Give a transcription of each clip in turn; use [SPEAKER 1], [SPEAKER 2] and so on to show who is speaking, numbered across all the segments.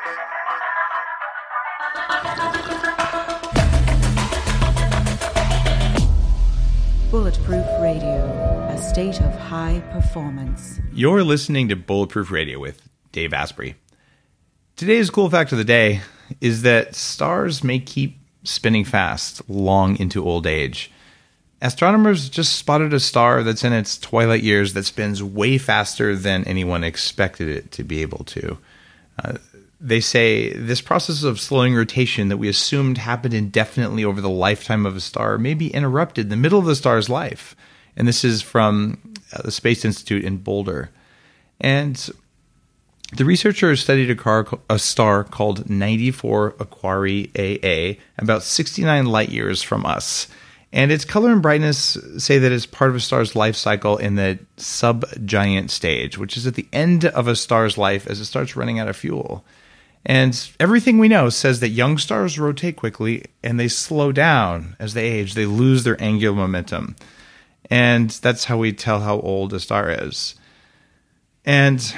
[SPEAKER 1] Bulletproof Radio, a state of high performance.
[SPEAKER 2] You're listening to Bulletproof Radio with Dave Asprey. Today's cool fact of the day is that stars may keep spinning fast long into old age. Astronomers just spotted a star that's in its twilight years that spins way faster than anyone expected it to be able to. They say this process of slowing rotation that we assumed happened indefinitely over the lifetime of a star may be interrupted in the middle of the star's life. And this is from the Space Institute in Boulder. And the researchers studied a star called 94 Aquarii AA, about 69 light years from us. And its color and brightness say that it's part of a star's life cycle in the subgiant stage, which is at the end of a star's life as it starts running out of fuel. And everything we know says that young stars rotate quickly and they slow down as they age. They lose their angular momentum. And that's how we tell how old a star is. And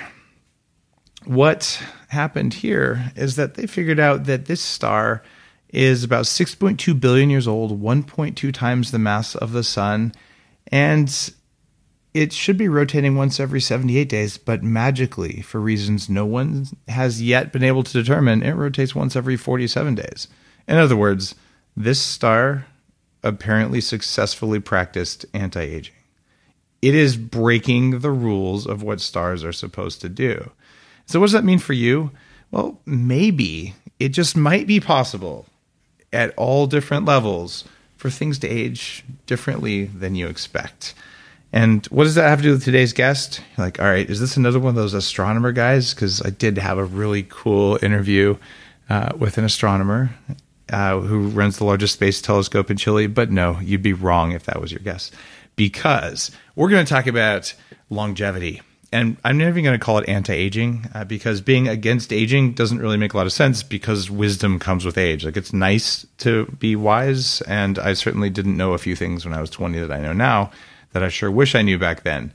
[SPEAKER 2] what happened here is that they figured out that this star is about 6.2 billion years old, 1.2 times the mass of the sun, and it should be rotating once every 78 days, but magically, for reasons no one has yet been able to determine, it rotates once every 47 days. In other words, this star apparently successfully practiced anti-aging. It is breaking the rules of what stars are supposed to do. So what does that mean for you? Well, maybe it just might be possible at all different levels for things to age differently than you expect. And what does that have to do with today's guest? You're like, all right, is this another one of those astronomer guys? Because I did have a really cool interview with an astronomer who runs the largest space telescope in Chile. But no, you'd be wrong if that was your guess. Because we're going to talk about longevity. And I'm never even going to call it anti-aging because being against aging doesn't really make a lot of sense because wisdom comes with age. Like, it's nice to be wise, and I certainly didn't know a few things when I was 20 that I know now that I sure wish I knew back then.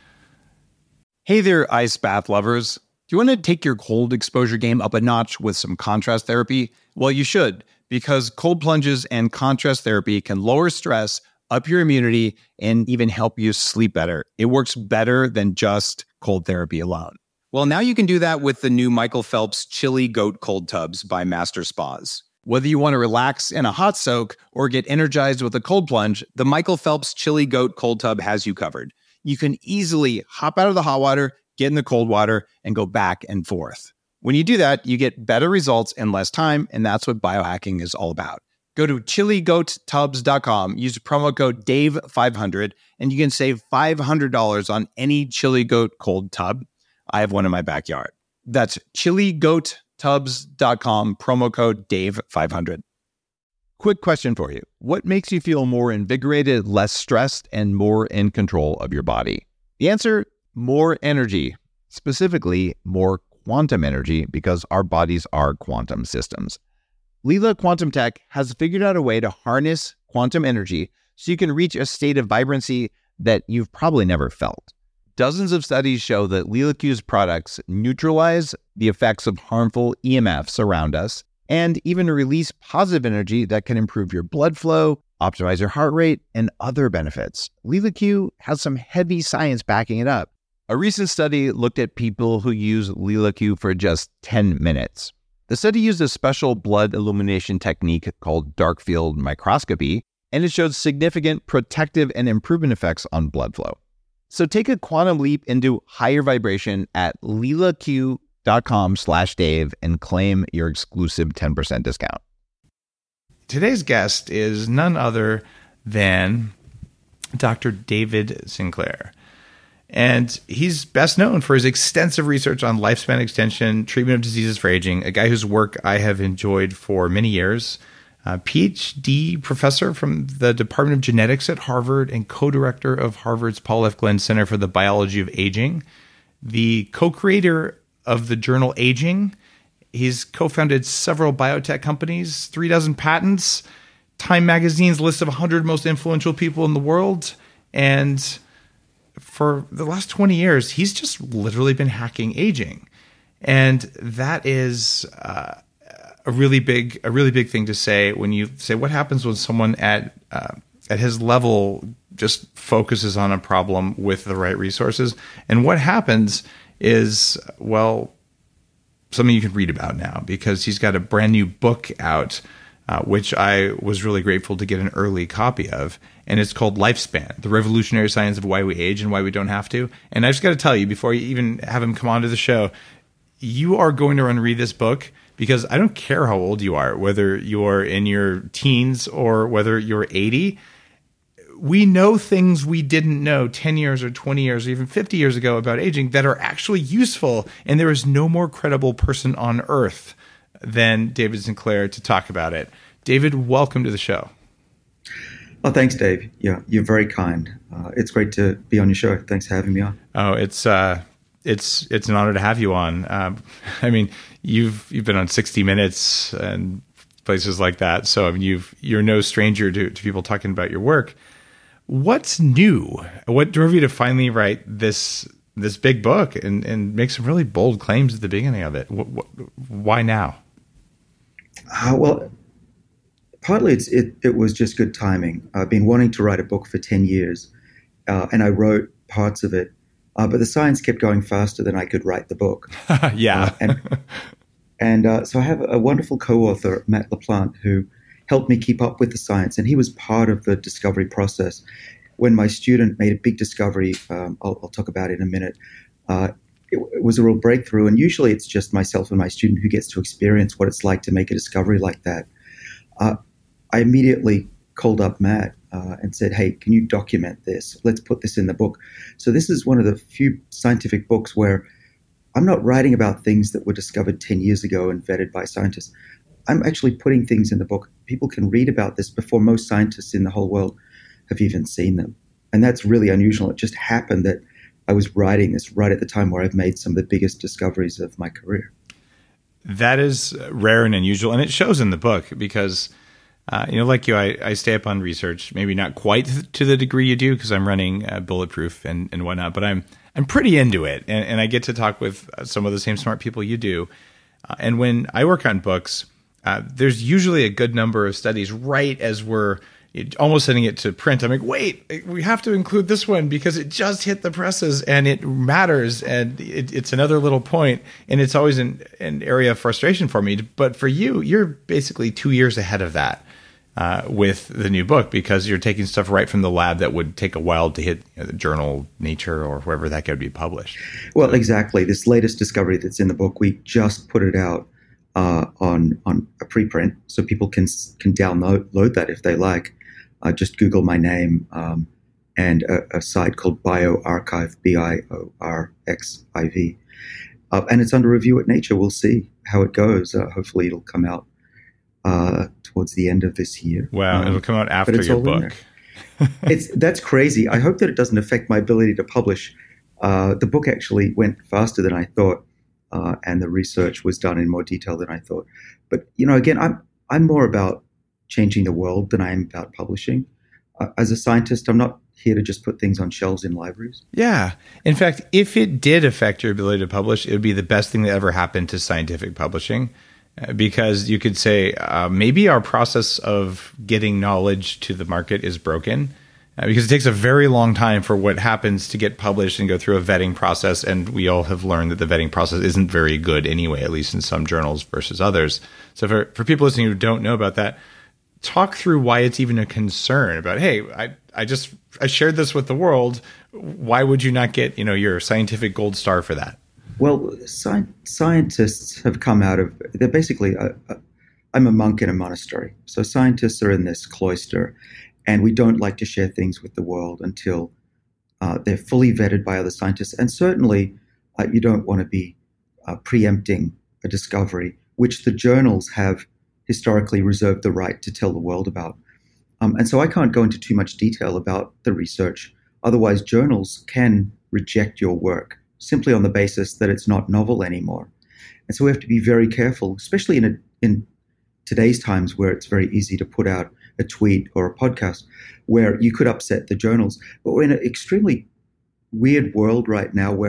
[SPEAKER 3] Hey there, ice bath lovers. Do you want to take your cold exposure game up a notch with some contrast therapy? Well, you should, because cold plunges and contrast therapy can lower stress, up your immunity, and even help you sleep better. It works better than just cold therapy alone. Well, now you can do that with the new Michael Phelps Chili Goat Cold Tubs by Master Spas. Whether you want to relax in a hot soak or get energized with a cold plunge, the Michael Phelps Chili Goat Cold Tub has you covered. You can easily hop out of the hot water, get in the cold water, and go back and forth. When you do that, you get better results in less time, and that's what biohacking is all about. Go to chiligoattubs.com, use promo code DAVE500, and you can save $500 on any Chili Goat cold tub. I have one in my backyard. That's chiligoattubs.com, promo code DAVE500. Quick question for you. What makes you feel more invigorated, less stressed, and more in control of your body? The answer, more energy. Specifically, more quantum energy, because our bodies are quantum systems. Leela Quantum Tech has figured out a way to harness quantum energy so you can reach a state of vibrancy that you've probably never felt. Dozens of studies show that LeelaQ's products neutralize the effects of harmful EMFs around us and even release positive energy that can improve your blood flow, optimize your heart rate, and other benefits. LeelaQ has some heavy science backing it up. A recent study looked at people who use LeelaQ for just 10 minutes. The study used a special blood illumination technique called dark field microscopy, and it showed significant protective and improvement effects on blood flow. So take a quantum leap into higher vibration at leelaq.com/Dave and claim your exclusive 10% discount.
[SPEAKER 2] Today's guest is none other than Dr. David Sinclair. And he's best known for his extensive research on lifespan extension, treatment of diseases for aging, a guy whose work I have enjoyed for many years. PhD professor from the Department of Genetics at Harvard and co-director of Harvard's Paul F. Glenn Center for the Biology of Aging, the co-creator of the journal Aging. He's co-founded several biotech companies, 36 patents, Time Magazine's list of 100 most influential people in the world, and for the last 20 years, he's just literally been hacking aging. And that is a really big thing to say when you say what happens when someone at his level just focuses on a problem with the right resources. And what happens is, well, something you can read about now, because he's got a brand new book out, which I was really grateful to get an early copy of. And it's called Lifespan, The Revolutionary Science of Why We Age and Why We Don't Have to. And I just got to tell you, before you even have him come onto the show, you are going to run and read this book, because I don't care how old you are, whether you're in your teens or whether you're 80. We know things we didn't know 10 years or 20 years or even 50 years ago about aging that are actually useful. And there is no more credible person on earth than David Sinclair to talk about it. David, welcome to the show.
[SPEAKER 4] Oh, thanks, Dave. Yeah, you're very kind. It's great to be on your show. Thanks for having me on.
[SPEAKER 2] Oh, it's an honor to have you on. I mean, you've been on 60 Minutes and places like that. So I mean, you're no stranger to people talking about your work. What's new? What drove you to finally write this big book and make some really bold claims at the beginning of it? Why now?
[SPEAKER 4] Well, partly it was just good timing. I've been wanting to write a book for 10 years, and I wrote parts of it, but the science kept going faster than I could write the book.
[SPEAKER 2] Yeah.
[SPEAKER 4] So I have a wonderful co-author, Matt LaPlante, who helped me keep up with the science, and he was part of the discovery process. When my student made a big discovery, I'll talk about it in a minute, it was a real breakthrough, and usually it's just myself and my student who gets to experience what it's like to make a discovery like that. I immediately called up Matt and said, hey, can you document this? Let's put this in the book. So this is one of the few scientific books where I'm not writing about things that were discovered 10 years ago and vetted by scientists. I'm actually putting things in the book. People can read about this before most scientists in the whole world have even seen them. And that's really unusual. It just happened that I was writing this right at the time where I've made some of the biggest discoveries of my career.
[SPEAKER 2] That is rare and unusual. And it shows in the book because, like you, I stay up on research, maybe not quite to the degree you do because I'm running Bulletproof and whatnot, but I'm pretty into it. And I get to talk with some of the same smart people you do. And when I work on books, there's usually a good number of studies right as we're almost sending it to print. I'm like, wait, we have to include this one because it just hit the presses and it matters. And it's another little point. And it's always an area of frustration for me. But for you, you're basically 2 years ahead of that with the new book because you're taking stuff right from the lab that would take a while to hit the journal Nature or wherever that could be published.
[SPEAKER 4] Well, exactly. This latest discovery that's in the book, we just put it out on a preprint so people can download that if they like. Just Google my name and a site called bioRxiv, BIORXIV. And it's under review at Nature. We'll see how it goes. Hopefully it'll come out towards the end of this year.
[SPEAKER 2] Wow, it'll come out after your book.
[SPEAKER 4] That's crazy. I hope that it doesn't affect my ability to publish. The book actually went faster than I thought, and the research was done in more detail than I thought. But again, I'm more about changing the world than I am about publishing. As a scientist, I'm not here to just put things on shelves in libraries.
[SPEAKER 2] Yeah. In fact, if it did affect your ability to publish, it would be the best thing that ever happened to scientific publishing. Because you could say maybe our process of getting knowledge to the market is broken because it takes a very long time for what happens to get published and go through a vetting process. And we all have learned that the vetting process isn't very good anyway, at least in some journals versus others. So for people listening who don't know about that, talk through why it's even a concern about, hey, I shared this with the world. Why would you not get, your scientific gold star for that?
[SPEAKER 4] Well, scientists have come out of, they're basically, I'm a monk in a monastery. So scientists are in this cloister, and we don't like to share things with the world until they're fully vetted by other scientists. And certainly you don't want to be preempting a discovery, which the journals have historically reserved the right to tell the world about. And so I can't go into too much detail about the research. Otherwise, journals can reject your work simply on the basis that it's not novel anymore. And so we have to be very careful, especially in today's times where it's very easy to put out a tweet or a podcast where you could upset the journals. But we're in an extremely weird world right now where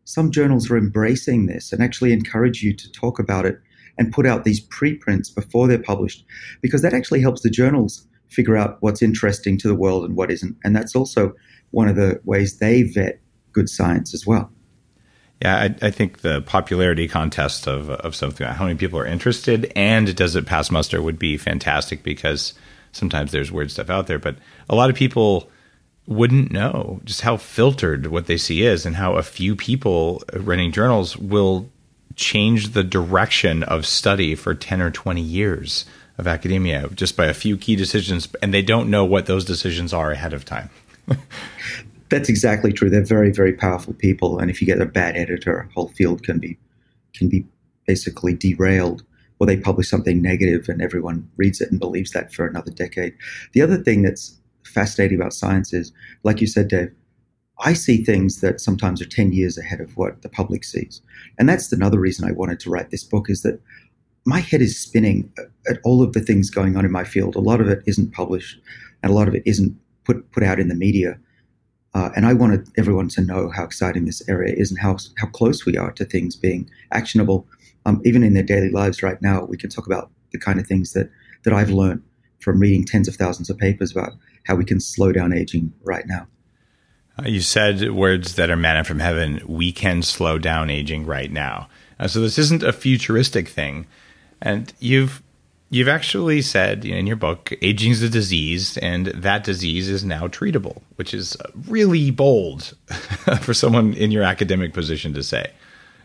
[SPEAKER 4] some journals are embracing this and actually encourage you to talk about it and put out these preprints before they're published, because that actually helps the journals figure out what's interesting to the world and what isn't. And that's also one of the ways they vet good science as well.
[SPEAKER 2] Yeah, I think the popularity contest of something, how many people are interested and does it pass muster, would be fantastic, because sometimes there's weird stuff out there, but a lot of people wouldn't know just how filtered what they see is, and how a few people running journals will change the direction of study for 10 or 20 years of academia just by a few key decisions, and they don't know what those decisions are ahead of time.
[SPEAKER 4] That's exactly true. They're very, very powerful people. And if you get a bad editor, a whole field can be basically derailed, or they publish something negative and everyone reads it and believes that for another decade. The other thing that's fascinating about science is, like you said, Dave, I see things that sometimes are 10 years ahead of what the public sees. And that's another reason I wanted to write this book, is that my head is spinning at all of the things going on in my field. A lot of it isn't published and a lot of it isn't put out in the media. And I wanted everyone to know how exciting this area is and how close we are to things being actionable. Even in their daily lives right now, we can talk about the kind of things that I've learned from reading tens of thousands of papers about how we can slow down aging right now.
[SPEAKER 2] You said words that are manna from heaven. We can slow down aging right now. So this isn't a futuristic thing. And you've actually said in your book, aging is a disease, and that disease is now treatable, which is really bold for someone in your academic position to say.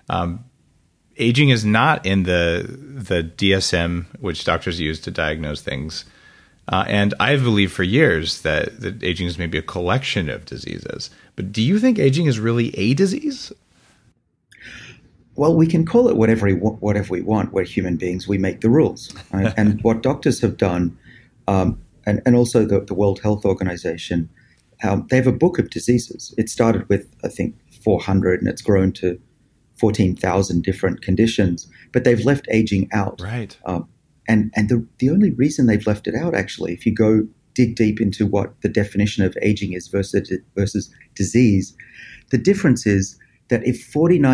[SPEAKER 2] Aging is not in the DSM, which doctors use to diagnose things. And I've believed for years that aging is maybe a collection of diseases. But do you think aging is really a disease?
[SPEAKER 4] Well, we can call it whatever we want. We're human beings. We make the rules. Right? And what doctors have done, and also the World Health Organization, they have a book of diseases. It started with, I think, 400, and it's grown to 14,000 different conditions. But they've left aging out.
[SPEAKER 2] Right.
[SPEAKER 4] And the only reason they've left it out, actually, if you go dig deep into what the definition of aging is versus disease, the difference is that if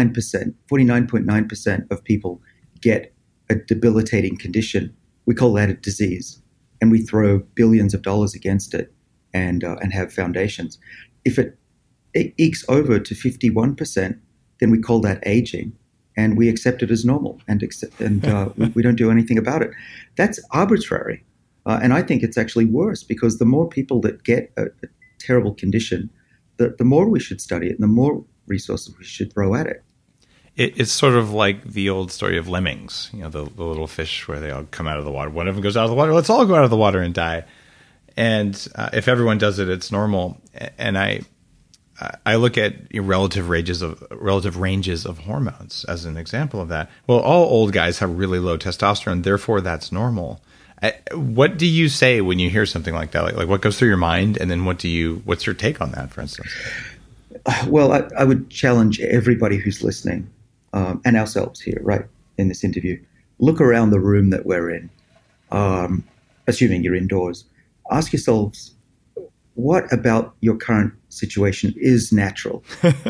[SPEAKER 4] 49.9% of people get a debilitating condition, we call that a disease, and we throw billions of dollars against it and have foundations. If it ekes over to 51%, then we call that aging, and we accept it as normal, and we don't do anything about it. That's arbitrary, and I think it's actually worse, because the more people that get a terrible condition, the more we should study it, and the more resources we should throw at it.
[SPEAKER 2] It's sort of like the old story of lemmings, the little fish where they all come out of the water. One of them goes out of the water. Let's all go out of the water and die. And if everyone does it, it's normal. And I look at relative ranges of hormones as an example of that. Well, all old guys have really low testosterone, therefore that's normal. What do you say when you hear something like that? Like what goes through your mind, and then what's your take on that, for instance?
[SPEAKER 4] Well, I would challenge everybody who's listening, and ourselves here, right, in this interview. Look around the room that we're in, assuming you're indoors. Ask yourselves, what about your current situation is natural?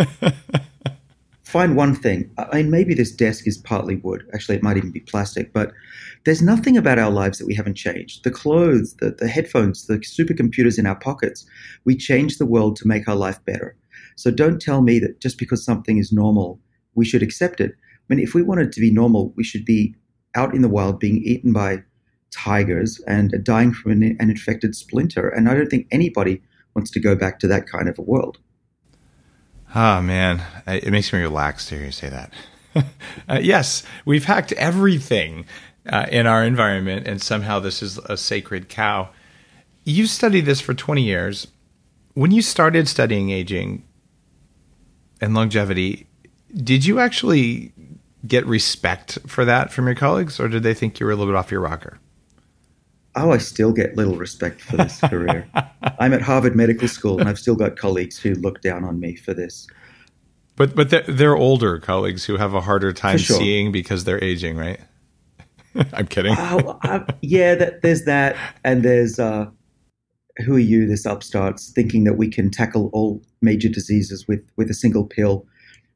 [SPEAKER 4] Find one thing. I mean, maybe this desk is partly wood. Actually, it might even be plastic. But there's nothing about our lives that we haven't changed. The clothes, the headphones, the supercomputers in our pockets. We changed the world to make our life better. So don't tell me that just because something is normal, we should accept it. I mean, if we want it to be normal, we should be out in the wild being eaten by tigers and dying from an infected splinter. And I don't think anybody wants to go back to that kind of a world.
[SPEAKER 2] Oh, man. It makes me relax to hear you say that. Yes, we've hacked everything in our environment, and somehow this is a sacred cow. You studied this for 20 years. When you started studying aging and longevity, did you actually get respect for that from your colleagues, or did they think you were a little bit off your rocker?
[SPEAKER 4] Oh, I still get little respect for this career. I'm at Harvard Medical School, and I've still got colleagues who look down on me for this.
[SPEAKER 2] But they're older colleagues who have a harder time seeing because they're aging, right? I'm kidding.
[SPEAKER 4] There's that, and there's who are you, this upstarts, thinking that we can tackle all major diseases with a single pill,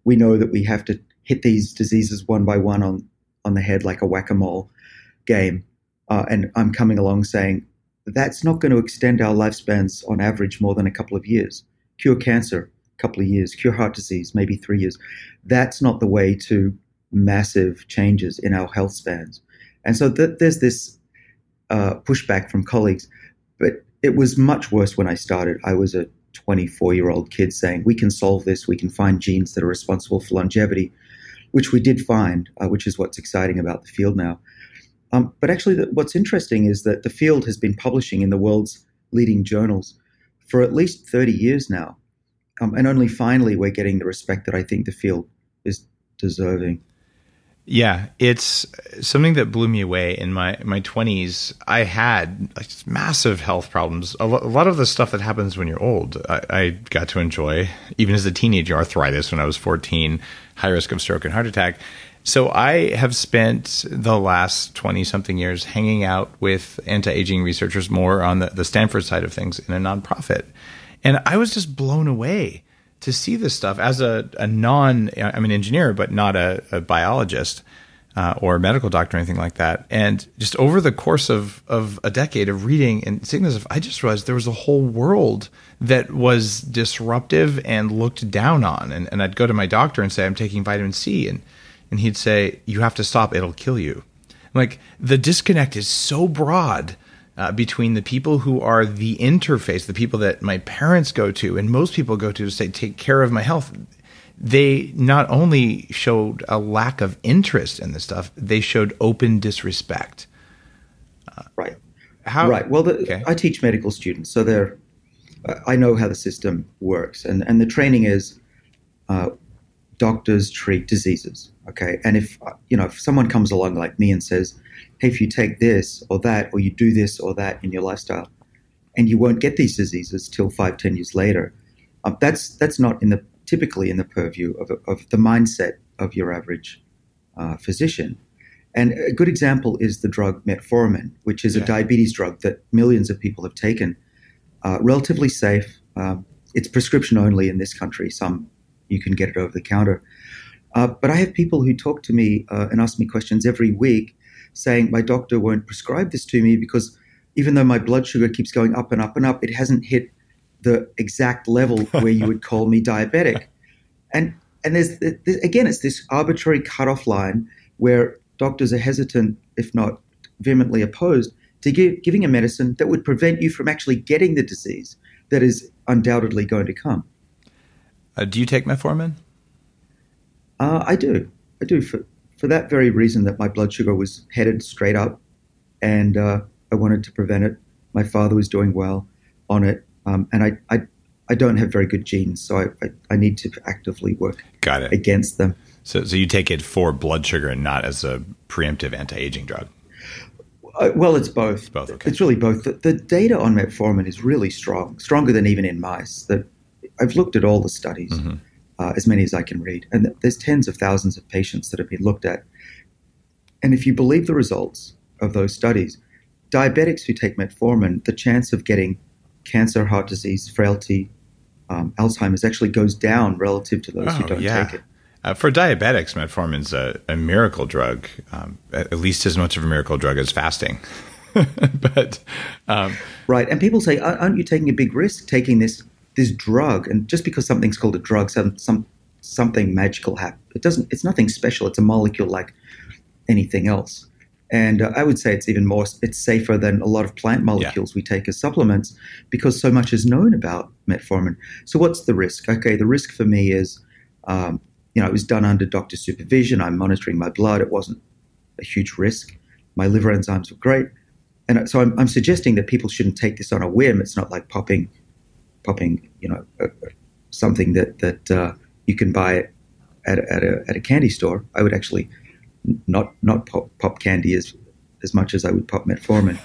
[SPEAKER 4] we know that we have to hit these diseases one by one on the head like a whack-a-mole game. And I'm coming along saying, that's not going to extend our lifespans on average more than a couple of years. Cure cancer, a couple of years. Cure heart disease, maybe 3 years. That's not the way to massive changes in our health spans. And so there's this pushback from colleagues. But it was much worse when I started. I was a 24-year-old kid saying, we can solve this. We can find genes that are responsible for longevity, which we did find, which is what's exciting about the field now. But actually, what's interesting is that the field has been publishing in the world's leading journals for at least 30 years now. And only finally we're getting the respect that I think the field is deserving.
[SPEAKER 2] Yeah, it's something that blew me away. In my 20s, I had like massive health problems. A lot of the stuff that happens when you're old, I got to enjoy. Even as a teenager, arthritis when I was 14, high risk of stroke and heart attack. So I have spent the last 20-something years hanging out with anti-aging researchers more on the Stanford side of things in a nonprofit. And I was just blown away to see this stuff as I'm an engineer, but not a biologist or a medical doctor or anything like that. And just over the course of a decade of reading and seeing this, I just realized there was a whole world that was disruptive and looked down on. And I'd go to my doctor and say, I'm taking vitamin C. And he'd say, you have to stop, it'll kill you. Like, the disconnect is so broad between the people who are the interface, the people that my parents go to and most people go to say, take care of my health. They not only showed a lack of interest in this stuff, they showed open disrespect.
[SPEAKER 4] Right.
[SPEAKER 2] How?
[SPEAKER 4] Right. Well, I teach medical students, so I know how the system works. And the training is doctors treat diseases. Okay. And if someone comes along like me and says, hey, if you take this or that, or you do this or that in your lifestyle, and you won't get these diseases till 5-10 years later, that's not typically in the purview of the mindset of your average physician. And a good example is the drug metformin, which is a diabetes drug that millions of people have taken. Relatively safe. It's prescription only in this country. Some you can get it over the counter. But I have people who talk to me and ask me questions every week saying my doctor won't prescribe this to me because even though my blood sugar keeps going up and up and up, it hasn't hit the exact level where you would call me diabetic. And there's again, it's this arbitrary cutoff line where doctors are hesitant, if not vehemently opposed, to giving a medicine that would prevent you from actually getting the disease that is undoubtedly going to come.
[SPEAKER 2] Do you take metformin?
[SPEAKER 4] I do. For that very reason that my blood sugar was headed straight up and I wanted to prevent it. My father was doing well on it. And I don't have very good genes, so I need to actively work against them.
[SPEAKER 2] So you take it for blood sugar and not as a preemptive anti-aging drug?
[SPEAKER 4] Well, it's both.
[SPEAKER 2] Both, okay.
[SPEAKER 4] It's really both. The data on metformin is really strong, stronger than even in mice. That I've looked at all the studies. Mm-hmm. As many as I can read. And there's tens of thousands of patients that have been looked at. And if you believe the results of those studies, diabetics who take metformin, the chance of getting cancer, heart disease, frailty, Alzheimer's actually goes down relative to those who don't take it.
[SPEAKER 2] For diabetics, metformin's a miracle drug, at least as much of a miracle drug as fasting. But
[SPEAKER 4] right. And people say, aren't you taking a big risk taking this drug? And just because something's called a drug, something magical happens. It's nothing special. It's a molecule like anything else. And I would say it's safer than a lot of plant molecules we take as supplements because so much is known about metformin. So what's the risk? Okay, the risk for me is, it was done under doctor supervision. I'm monitoring my blood. It wasn't a huge risk. My liver enzymes were great. And so I'm suggesting that people shouldn't take this on a whim. It's not like popping something that you can buy at a candy store. I would actually not pop candy as much as I would pop metformin.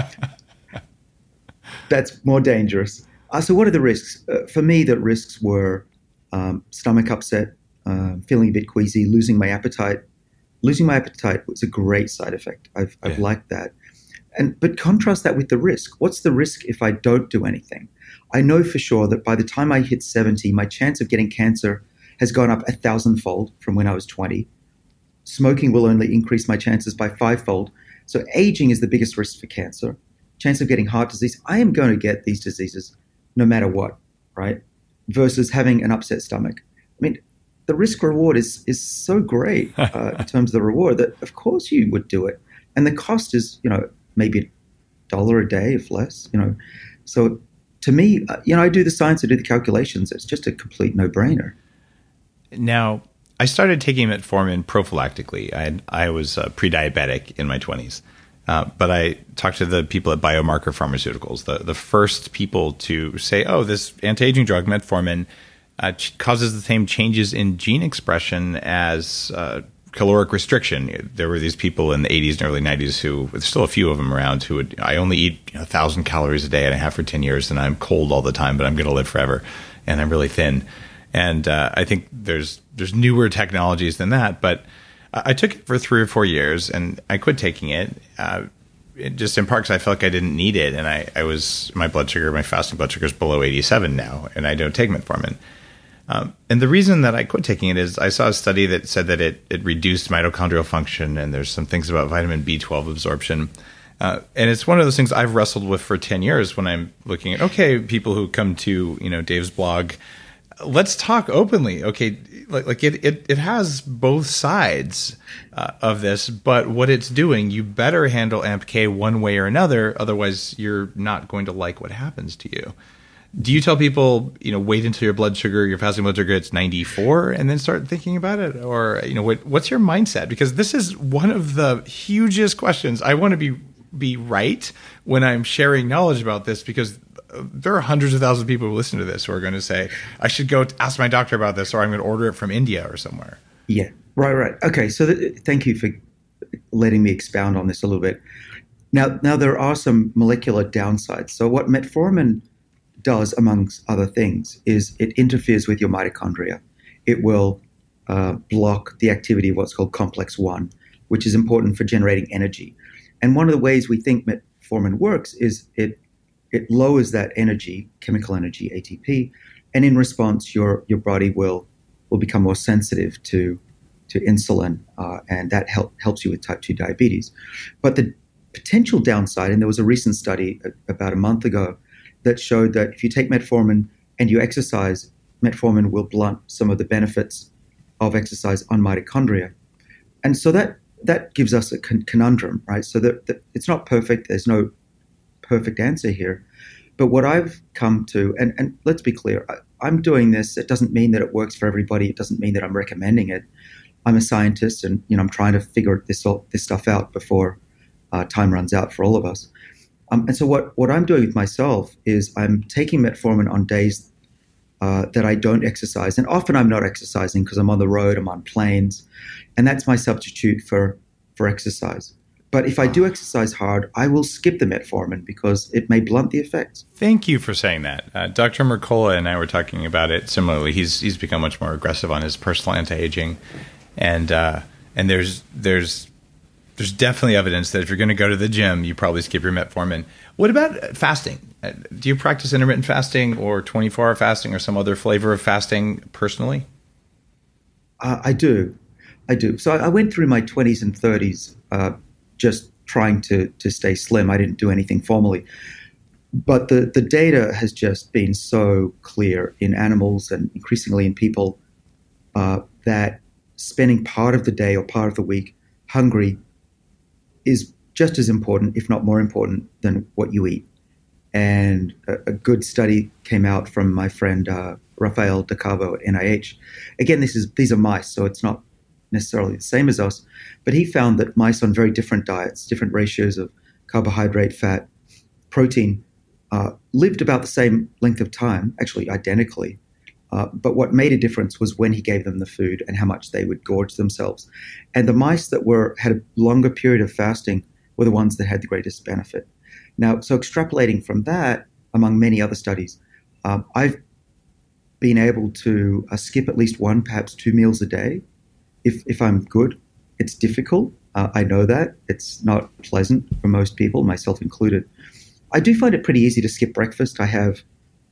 [SPEAKER 4] That's more dangerous. So what are the risks? For me, the risks were stomach upset, feeling a bit queasy, losing my appetite. Losing my appetite was a great side effect. I've liked that. But contrast that with the risk. What's the risk if I don't do anything? I know for sure that by the time I hit 70, my chance of getting cancer has gone up 1,000-fold from when I was 20. Smoking will only increase my chances by 5-fold. So aging is the biggest risk for cancer. Chance of getting heart disease. I am going to get these diseases no matter what, right? Versus having an upset stomach. I mean, the risk reward is so great in terms of the reward that of course you would do it. And the cost is, maybe $1 a day, if less, So to me, I do the science, I do the calculations. It's just a complete no-brainer.
[SPEAKER 2] Now, I started taking metformin prophylactically. I was pre-diabetic in my 20s. But I talked to the people at Biomarker Pharmaceuticals, the first people to say, oh, this anti-aging drug, metformin, causes the same changes in gene expression as caloric restriction. There were these people in the 80s and early 90s who, there's still a few of them around, who would, I only eat 1,000 calories a day and I have for 10 years and I'm cold all the time, but I'm going to live forever and I'm really thin. And I think there's newer technologies than that, but I took it for 3 or 4 years and I quit taking it. Just in part because I felt like I didn't need it, and my fasting blood sugar is below 87 now, and I don't take metformin. And the reason that I quit taking it is I saw a study that said that it reduced mitochondrial function, and there's some things about vitamin B12 absorption. And it's one of those things I've wrestled with for 10 years when I'm looking at, people who come to, Dave's blog, let's talk openly. Okay, like it has both sides of this, but what it's doing, you better handle AMPK one way or another, otherwise you're not going to like what happens to you. Do you tell people, wait until your fasting blood sugar it's 94 and then start thinking about it? Or, what's your mindset? Because this is one of the hugest questions. I want to be right when I'm sharing knowledge about this, because there are hundreds of thousands of people who listen to this who are going to say, I should go ask my doctor about this, or I'm going to order it from India or somewhere.
[SPEAKER 4] Yeah, right. Okay, so thank you for letting me expound on this a little bit. Now there are some molecular downsides. So what metformin does, amongst other things, is it interferes with your mitochondria. It will block the activity of what's called complex 1, which is important for generating energy. And one of the ways we think metformin works is it lowers that energy, chemical energy, ATP, and in response, your body will become more sensitive to insulin, and that helps you with type 2 diabetes. But the potential downside, and there was a recent study about a month ago that showed that if you take metformin and you exercise, metformin will blunt some of the benefits of exercise on mitochondria. And so that gives us a conundrum, right? So that it's not perfect. There's no perfect answer here. But what I've come to, and let's be clear, I'm doing this. It doesn't mean that it works for everybody. It doesn't mean that I'm recommending it. I'm a scientist, and I'm trying to figure this stuff out before time runs out for all of us. And so what I'm doing with myself is I'm taking metformin on days that I don't exercise. And often I'm not exercising because I'm on the road, I'm on planes, and that's my substitute for exercise. But if I do exercise hard, I will skip the metformin because it may blunt the effects.
[SPEAKER 2] Thank you for saying that. Dr. Mercola and I were talking about it similarly. He's become much more aggressive on his personal anti-aging. And there's definitely evidence that if you're going to go to the gym, you probably skip your metformin. What about fasting? Do you practice intermittent fasting or 24-hour fasting or some other flavor of fasting personally?
[SPEAKER 4] I do. So I went through my 20s and 30s just trying to stay slim. I didn't do anything formally. But the data has just been so clear in animals and increasingly in people that spending part of the day or part of the week hungry is just as important, if not more important, than what you eat. And a good study came out from my friend Rafael DeCavo at NIH. Again, these are mice, so it's not necessarily the same as us, but he found that mice on very different diets, different ratios of carbohydrate, fat, protein, lived about the same length of time, actually identically. But what made a difference was when he gave them the food and how much they would gorge themselves. And the mice that had a longer period of fasting were the ones that had the greatest benefit. Now, so extrapolating from that, among many other studies, I've been able to skip at least 1, perhaps 2 meals a day if I'm good. It's difficult. I know that. It's not pleasant for most people, myself included. I do find it pretty easy to skip breakfast. I have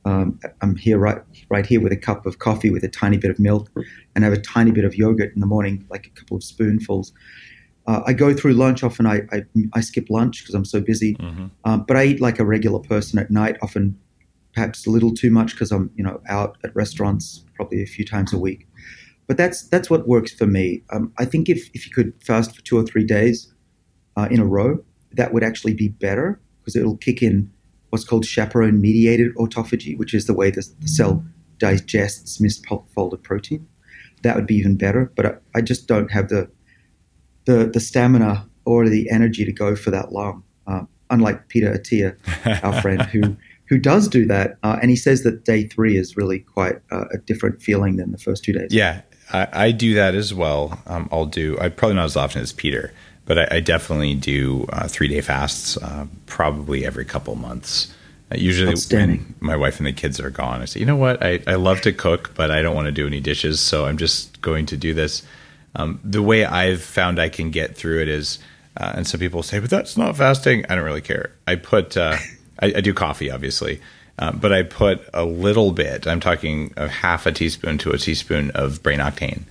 [SPEAKER 4] I'm here right here with a cup of coffee with a tiny bit of milk, and have a tiny bit of yogurt in the morning, like a couple of spoonfuls. I go through lunch. Often I skip lunch because I'm so busy. But I eat like a regular person at night, often perhaps a little too much because I'm out at restaurants probably a few times a week. But that's what works for me. I think if you could fast for 2 or 3 days in a row, that would actually be better because it'll kick in what's called chaperone-mediated autophagy, which is the way the cell digests misfolded protein. That would be even better. But I just don't have the stamina or the energy to go for that long. Unlike Peter Attia, our friend, who does do that, and he says that day 3 is really quite a different feeling than the first 2 days.
[SPEAKER 2] Yeah, I do that as well. I probably not as often as Peter, but I definitely do 3-day fasts probably every couple months. Usually when my wife and the kids are gone, I say, you know what, I love to cook, but I don't want to do any dishes, so I'm just going to do this. The way I've found I can get through it is, and some people say, but that's not fasting. I don't really care. I put, I do coffee, obviously, but I put a little bit, I'm talking a half a teaspoon to a teaspoon of brain octane,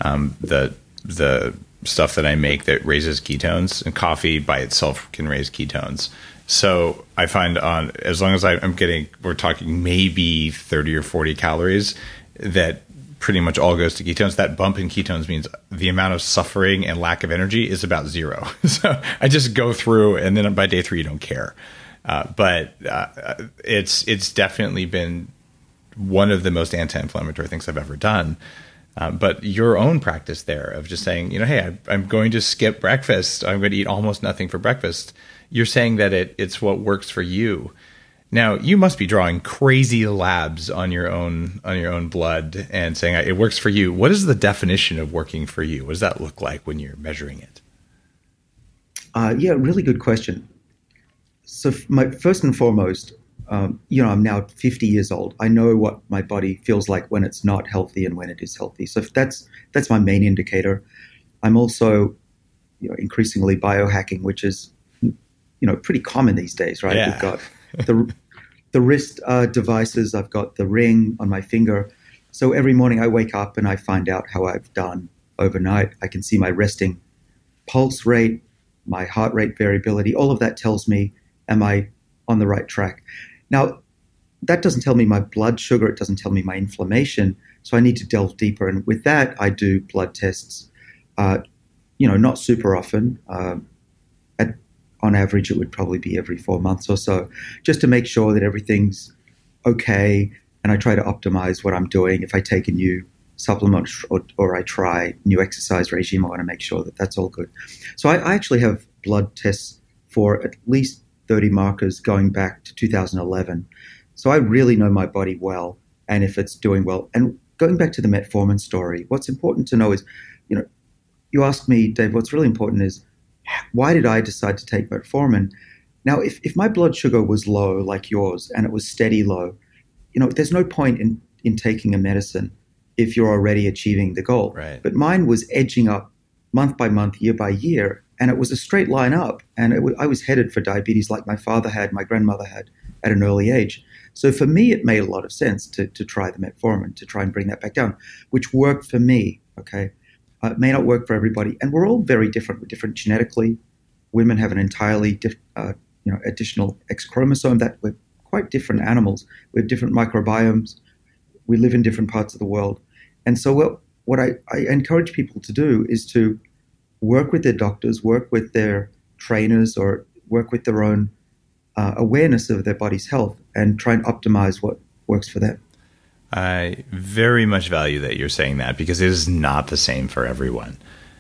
[SPEAKER 2] the stuff that I make that raises ketones, and coffee by itself can raise ketones. So I find as long as we're talking maybe 30 or 40 calories, that pretty much all goes to ketones. That bump in ketones means the amount of suffering and lack of energy is about 0. So I just go through, and then by day 3, you don't care. But it's definitely been one of the most anti-inflammatory things I've ever done. But your own practice there of just saying, hey, I'm going to skip breakfast. I'm going to eat almost nothing for breakfast. You're saying that it's what works for you. Now, you must be drawing crazy labs on your own blood and saying it works for you. What is the definition of working for you? What does that look like when you're measuring it?
[SPEAKER 4] Yeah, really good question. So first and foremost, I'm now 50 years old. I know what my body feels like when it's not healthy and when it is healthy. So that's my main indicator. I'm also, increasingly biohacking, which is, pretty common these days, right?
[SPEAKER 2] Yeah.
[SPEAKER 4] We've got the wrist devices. I've got the ring on my finger. So every morning I wake up and I find out how I've done overnight. I can see my resting pulse rate, my heart rate variability. All of that tells me, am I on the right track? Now, that doesn't tell me my blood sugar. It doesn't tell me my inflammation. So I need to delve deeper. And with that, I do blood tests, not super often. On average, it would probably be every 4 months or so, just to make sure that everything's okay. And I try to optimize what I'm doing. If I take a new supplement or I try new exercise regime, I want to make sure that that's all good. So I actually have blood tests for at least 30 markers going back to 2011. So I really know my body well, and if it's doing well. And going back to the metformin story, what's important to know is, you asked me, Dave, what's really important is, why did I decide to take metformin? Now, if my blood sugar was low like yours and it was steady low, there's no point in taking a medicine if you're already achieving the goal.
[SPEAKER 2] Right.
[SPEAKER 4] But mine was edging up month by month, year by year, and it was a straight line up. And I was headed for diabetes like my father had, my grandmother had at an early age. So for me, it made a lot of sense to try the metformin, to try and bring that back down, which worked for me, okay? It may not work for everybody. And we're all very different. We're different genetically. Women have an entirely additional X chromosome. That we're quite different animals. We have different microbiomes. We live in different parts of the world. And so what I encourage people to do is to work with their doctors, work with their trainers, or work with their own awareness of their body's health and try and optimize what works for them.
[SPEAKER 2] I very much value that you're saying that, because it is not the same for everyone.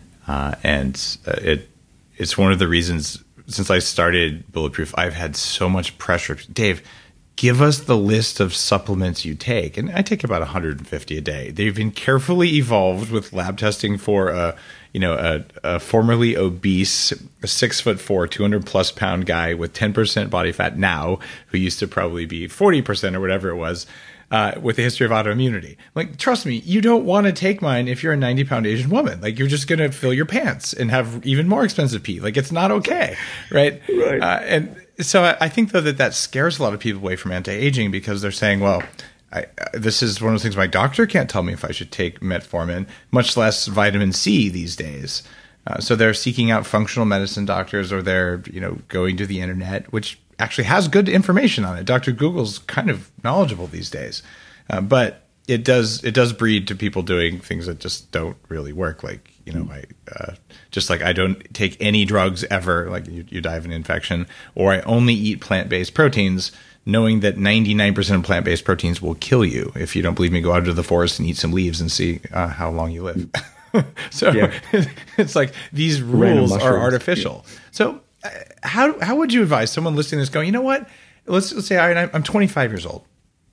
[SPEAKER 2] It's one of the reasons, since I started Bulletproof, I've had so much pressure. Dave, give us the list of supplements you take. And I take about 150 a day. They've been carefully evolved with lab testing for a formerly obese, 6'4", 200+ pound guy with 10% body fat now, who used to probably be 40% or whatever it was. with a history of autoimmunity. Like, trust me, you don't want to take mine if you're a 90-pound Asian woman. Like, you're just going to fill your pants and have even more expensive pee. Like, it's not okay, right?
[SPEAKER 4] Right.
[SPEAKER 2] And so I think, though, that scares a lot of people away from anti-aging because they're saying, well, this is one of the things my doctor can't tell me if I should take metformin, much less vitamin C these days. So they're seeking out functional medicine doctors, or they're going to the internet, which actually has good information on it. Dr. Google's kind of knowledgeable these days, but it does breed to people doing things that just don't really work. Like I don't take any drugs ever. Like you die of an infection, or I only eat plant-based proteins, knowing that 99% of plant-based proteins will kill you. If you don't believe me, go out into the forest and eat some leaves and see how long you live. So it's like these rules are artificial. Yeah. So how would you advise someone listening to this going, you know what, let's say I'm 25 years old.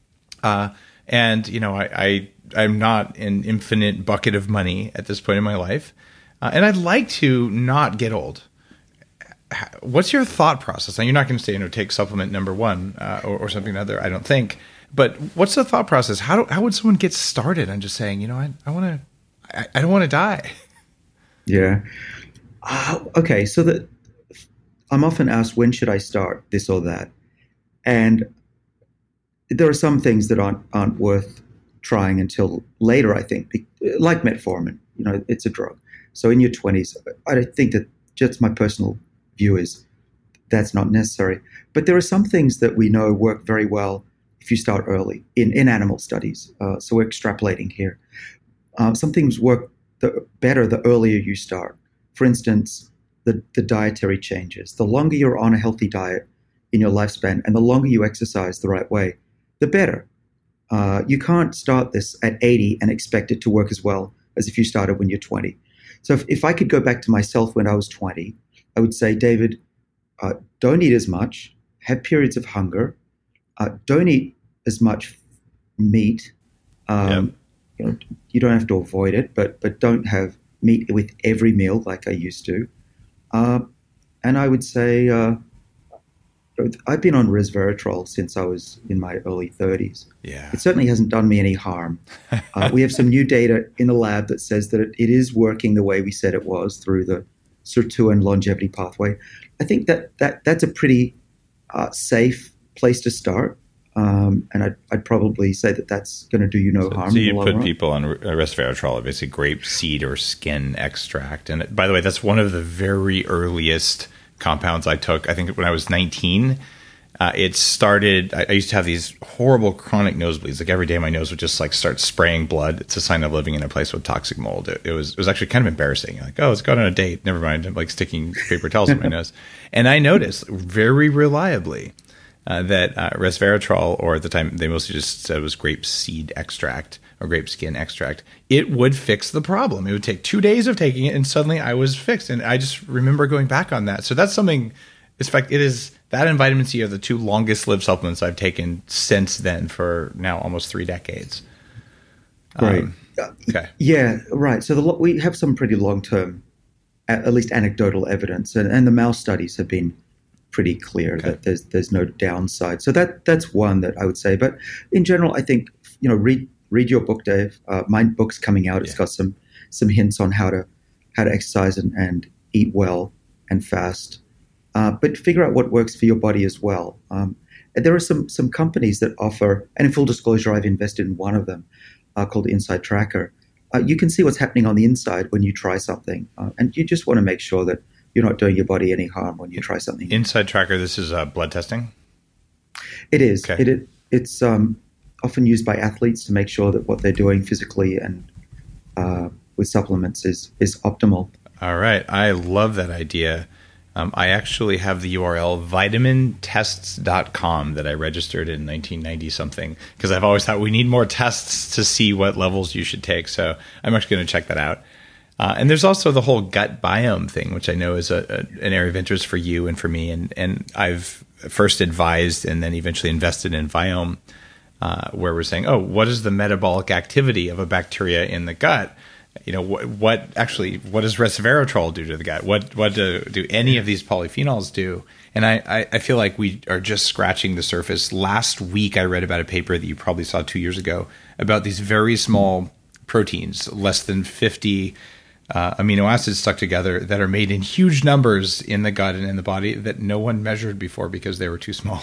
[SPEAKER 2] And I'm not an infinite bucket of money at this point in my life. And I'd like to not get old. What's your thought process? Now, you're not going to say, take supplement number 1 or something other, I don't think. But what's the thought process? How would someone get started on just saying, I don't want to die?
[SPEAKER 4] Yeah. Okay. So I'm often asked, when should I start this or that? And there are some things that aren't worth trying until later, I think, like metformin. It's a drug. So in your 20s, I think that just my personal view is that's not necessary. But there are some things that we know work very well if you start early in animal studies. So we're extrapolating here. Some things work better the earlier you start. For instance, the dietary changes. The longer you're on a healthy diet in your lifespan, and the longer you exercise the right way, the better. You can't start this at 80 and expect it to work as well as if you started when you're 20. So if I could go back to myself when I was 20, I would say, David, don't eat as much, have periods of hunger, don't eat as much meat. You don't have to avoid it, but don't have meat with every meal like I used to. And I would say I've been on resveratrol since I was in my early 30s.
[SPEAKER 2] Yeah.
[SPEAKER 4] It certainly hasn't done me any harm. We have some new data in the lab that says that it is working the way we said it was through the sirtuin longevity pathway. I think that's a pretty safe place to start. And I'd probably say that that's going to do you no harm.
[SPEAKER 2] So you put people on resveratrol, basically grape seed or skin extract. And by the way, that's one of the very earliest compounds I took. I think when I was 19, it started. I used to have these horrible chronic nosebleeds. Like every day, my nose would just start spraying blood. It's a sign of living in a place with toxic mold. It was actually kind of embarrassing. Like, oh, let's go on a date. Never mind. I'm sticking paper towels in my nose. And I noticed very reliably that resveratrol, or at the time they mostly just said it was grape seed extract or grape skin extract, it would fix the problem. It would take 2 days of taking it, and suddenly I was fixed. And I just remember going back on that. So that's something. In fact, it is that and vitamin C are the 2 longest lived supplements I've taken since then, for now almost 3 decades.
[SPEAKER 4] Right.
[SPEAKER 2] Okay.
[SPEAKER 4] Yeah. Right. So we have some pretty long term, at least anecdotal evidence, and the mouse studies have been pretty clear that there's no downside. So that's one that I would say. But in general, I think read your book, Dave. My book's coming out. It's got some hints on how to exercise and eat well and fast. But figure out what works for your body as well. And there are some companies that offer, and in full disclosure, I've invested in one of them called Inside Tracker. You can see what's happening on the inside when you try something, and you just want to make sure that you're not doing your body any harm when you try something.
[SPEAKER 2] Inside Tracker, this is blood testing?
[SPEAKER 4] It is.
[SPEAKER 2] Okay.
[SPEAKER 4] It's often used by athletes to make sure that what they're doing physically and with supplements is optimal.
[SPEAKER 2] All right. I love that idea. I actually have the URL vitamintests.com that I registered in 1990 something, because I've always thought we need more tests to see what levels you should take. So I'm actually going to check that out. And there's also the whole gut biome thing, which I know is an area of interest for you and for me. And I've first advised and then eventually invested in Viome, where we're saying, what is the metabolic activity of a bacteria in the gut what does resveratrol do to the gut? What do any of these polyphenols do? And I feel like we are just scratching the surface. Last week, I read about a paper that you probably saw 2 years ago about these very small proteins, less than 50 amino acids stuck together, that are made in huge numbers in the gut and in the body that no one measured before because they were too small.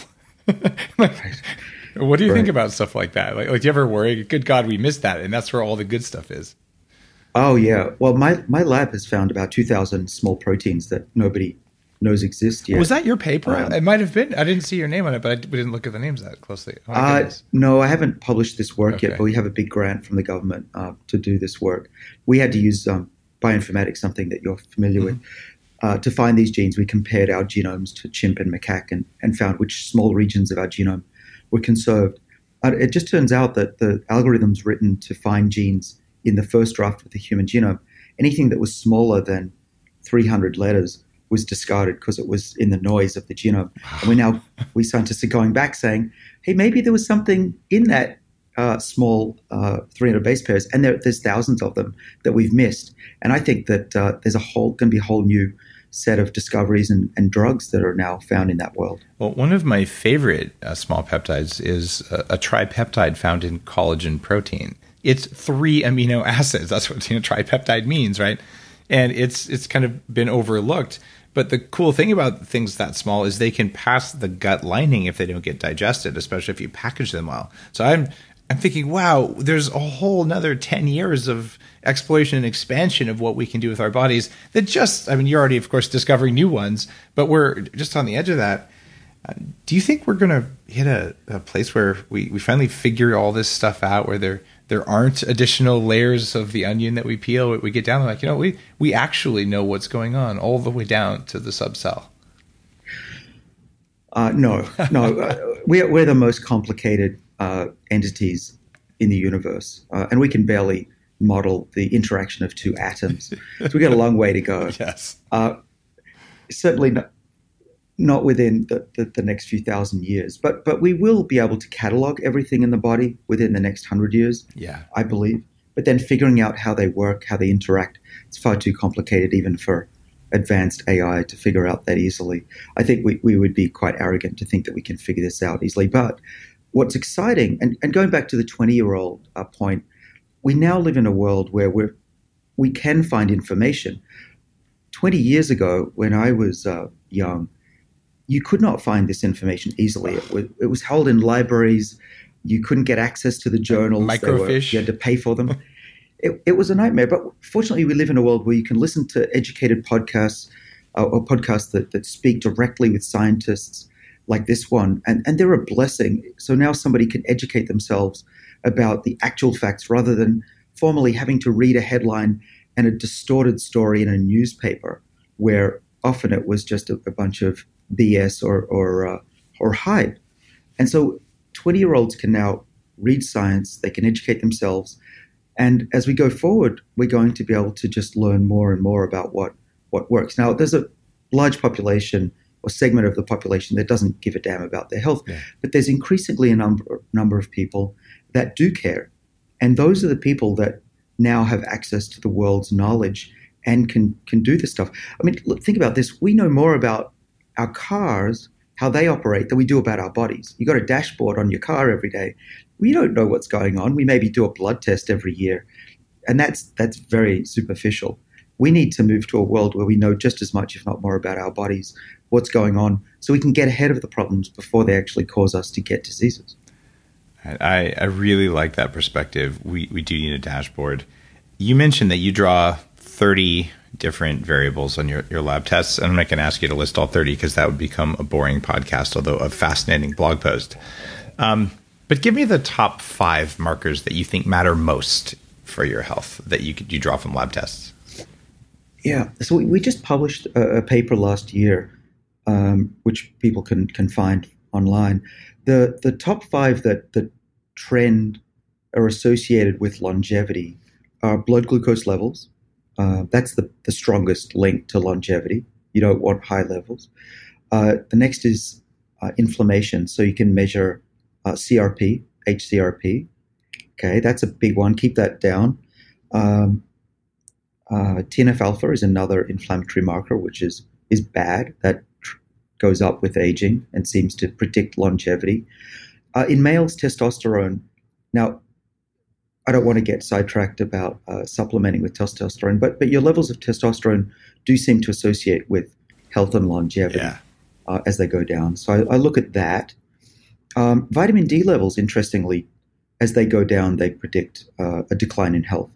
[SPEAKER 2] What do you think about stuff like that? Like, do you ever worry, good God, we missed that, and that's where all the good stuff is?
[SPEAKER 4] Oh, yeah. Well, my lab has found about 2,000 small proteins that nobody knows exist yet.
[SPEAKER 2] Was that your paper? It might have been. I didn't see your name on it, but we didn't look at the names that closely.
[SPEAKER 4] No, I haven't published this work yet, but we have a big grant from the government to do this work. We had to use bioinformatics, something that you're familiar with, to find these genes. We compared our genomes to chimp and macaque and found which small regions of our genome were conserved. It just turns out that the algorithms written to find genes in the first draft of the human genome, anything that was smaller than 300 letters was discarded because it was in the noise of the genome. And we scientists are going back saying, hey, maybe there was something in that small 300 base pairs, and there's thousands of them that we've missed. And I think that there's going to be a whole new set of discoveries and drugs that are now found in that world.
[SPEAKER 2] Well, one of my favorite small peptides is a tripeptide found in collagen protein. It's 3 amino acids. That's what tripeptide means, right? And it's kind of been overlooked. But the cool thing about things that small is they can pass the gut lining if they don't get digested, especially if you package them well. So I'm thinking, wow, there's a whole another 10 years of exploration and expansion of what we can do with our bodies that you're already, of course, discovering new ones, but we're just on the edge of that. Do you think we're going to hit a place where we finally figure all this stuff out, where there aren't additional layers of the onion that we peel? We get down like, we actually know what's going on all the way down to the subcell.
[SPEAKER 4] No. We're the most complicated entities in the universe, and we can barely model the interaction of 2 atoms. So we got a long way to go.
[SPEAKER 2] Yes.
[SPEAKER 4] Certainly not within the next few thousand years, but we will be able to catalog everything in the body within the next 100 years, I believe. But then figuring out how they work, how they interact, it's far too complicated even for advanced AI to figure out that easily. I think we would be quite arrogant to think that we can figure this out easily. But what's exciting, and going back to the 20-year-old point, we now live in a world where we can find information. 20 years ago, when I was young, you could not find this information easily. It was held in libraries. You couldn't get access to the journals.
[SPEAKER 2] Microfiche.
[SPEAKER 4] You had to pay for them. It was a nightmare. But fortunately, we live in a world where you can listen to educated podcasts or podcasts that speak directly with scientists like this one. And they're a blessing. So now somebody can educate themselves about the actual facts rather than formerly having to read a headline and a distorted story in a newspaper where often it was just a bunch of BS or hype. And so 20-year-olds can now read science, they can educate themselves. And as we go forward, we're going to be able to just learn more and more about what works. Now, there's a large population or segment of the population that doesn't give a damn about their health, but there's increasingly a number of people that do care. And those are the people that now have access to the world's knowledge and can do this stuff. I mean, look, think about this. We know more about our cars, how they operate, than we do about our bodies. You got a dashboard on your car every day. We don't know what's going on. We maybe do a blood test every year. And that's very superficial. We need to move to a world where we know just as much, if not more, about our bodies, what's going on, so we can get ahead of the problems before they actually cause us to get diseases.
[SPEAKER 2] I really like that perspective. We do need a dashboard. You mentioned that you draw 30 different variables on your lab tests. And I'm not going to ask you to list all 30 because that would become a boring podcast, although a fascinating blog post. But give me the top 5 markers that you think matter most for your health that you draw from lab tests.
[SPEAKER 4] Yeah. So we just published a paper last year, which people can find online. The top 5 that trend are associated with longevity are blood glucose levels. That's the strongest link to longevity. You don't want high levels. The next is inflammation. So you can measure CRP, HCRP. Okay, that's a big one. Keep that down. TNF alpha is another inflammatory marker, which is bad. That goes up with aging and seems to predict longevity. In males, testosterone. Now, I don't want to get sidetracked about supplementing with testosterone, but your levels of testosterone do seem to associate with health and longevity as they go down. So I look at that. Vitamin D levels, interestingly, as they go down, they predict a decline in health.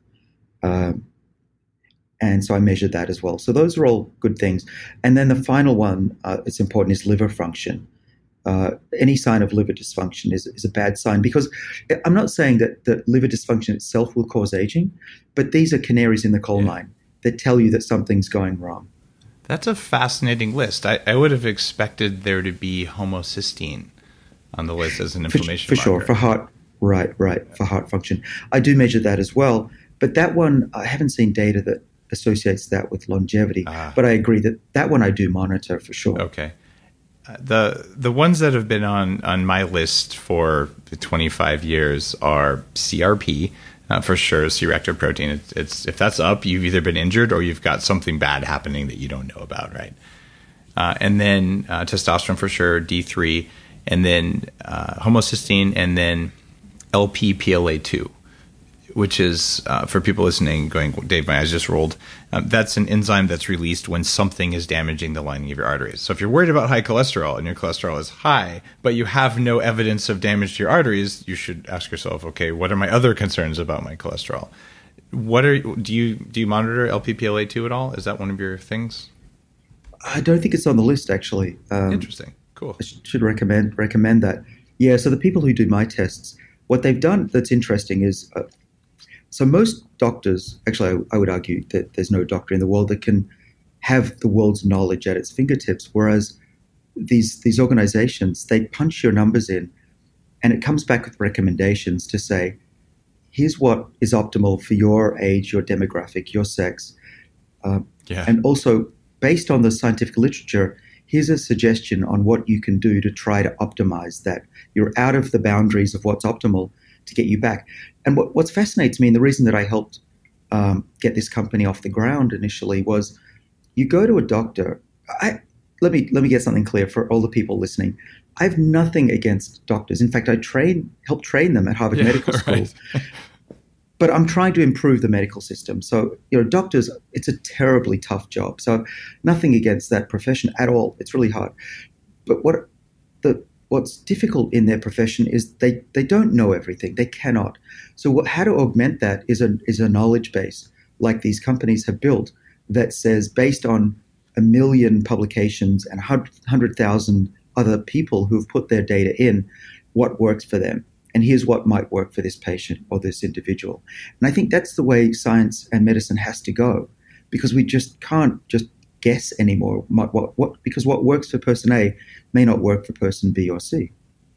[SPEAKER 4] And so I measured that as well. So those are all good things. And then the final one that's important is liver function. Any sign of liver dysfunction is a bad sign, because I'm not saying that liver dysfunction itself will cause aging, but these are canaries in the coal mine that tell you that something's going wrong.
[SPEAKER 2] That's a fascinating list. I would have expected there to be homocysteine on the list as an inflammation
[SPEAKER 4] marker. For sure, for heart, right, for heart function. I do measure that as well, but that one, I haven't seen data that associates that with longevity, but I agree that one I do monitor for sure.
[SPEAKER 2] Okay. The ones that have been on my list for 25 years are CRP, for sure, C-reactive protein. It's if that's up, you've either been injured or you've got something bad happening that you don't know about, right? And then testosterone for sure, D3, and then homocysteine, and then LPPLA2, which is, for people listening, going, Dave, my eyes just rolled. That's an enzyme that's released when something is damaging the lining of your arteries. So if you're worried about high cholesterol and your cholesterol is high, but you have no evidence of damage to your arteries, you should ask yourself, okay, what are my other concerns about my cholesterol? Do you monitor LPPLA2 at all? Is that one of your things?
[SPEAKER 4] I don't think it's on the list, actually.
[SPEAKER 2] Interesting. Cool.
[SPEAKER 4] I should recommend that. Yeah, so the people who do my tests, what they've done that's interesting is, so most doctors, actually I would argue that there's no doctor in the world that can have the world's knowledge at its fingertips, whereas these organizations, they punch your numbers in and it comes back with recommendations to say, here's what is optimal for your age, your demographic, your sex. And also, based on the scientific literature, here's a suggestion on what you can do to try to optimize that. You're out of the boundaries of what's optimal to get you back. And what fascinates me, and the reason that I helped get this company off the ground initially, was you go to a doctor. Let me get something clear for all the people listening. I have nothing against doctors. In fact, I help train them at Harvard Medical School.
[SPEAKER 2] Right.
[SPEAKER 4] But I'm trying to improve the medical system. So, doctors, it's a terribly tough job. So nothing against that profession at all. It's really hard. But what's difficult in their profession is they don't know everything. They cannot. So how to augment that is a knowledge base like these companies have built that says, based on 1 million publications and 100,000 other people who've put their data in, what works for them. And here's what might work for this patient or this individual. And I think that's the way science and medicine has to go, because we just can't just guess anymore because what works for person A may not work for person B or C.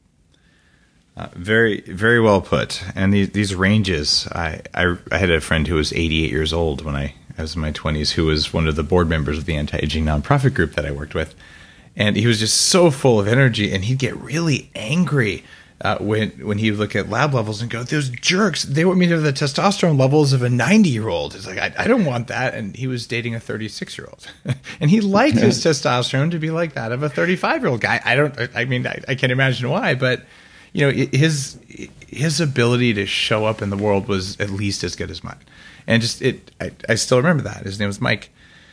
[SPEAKER 2] Very, very well put. And these ranges, I had a friend who was 88 years old when I was in my 20s, who was one of the board members of the anti-aging nonprofit group that I worked with. And he was just so full of energy, and he'd get really angry when he would look at lab levels and go, those jerks, they want me to have the testosterone levels of a 90-year-old. It's like, I don't want that. And he was dating a 36-year-old. And he liked his testosterone to be like that of a 35-year-old guy. I can't imagine why, but his ability to show up in the world was at least as good as mine. And I still remember that. His name was Mike.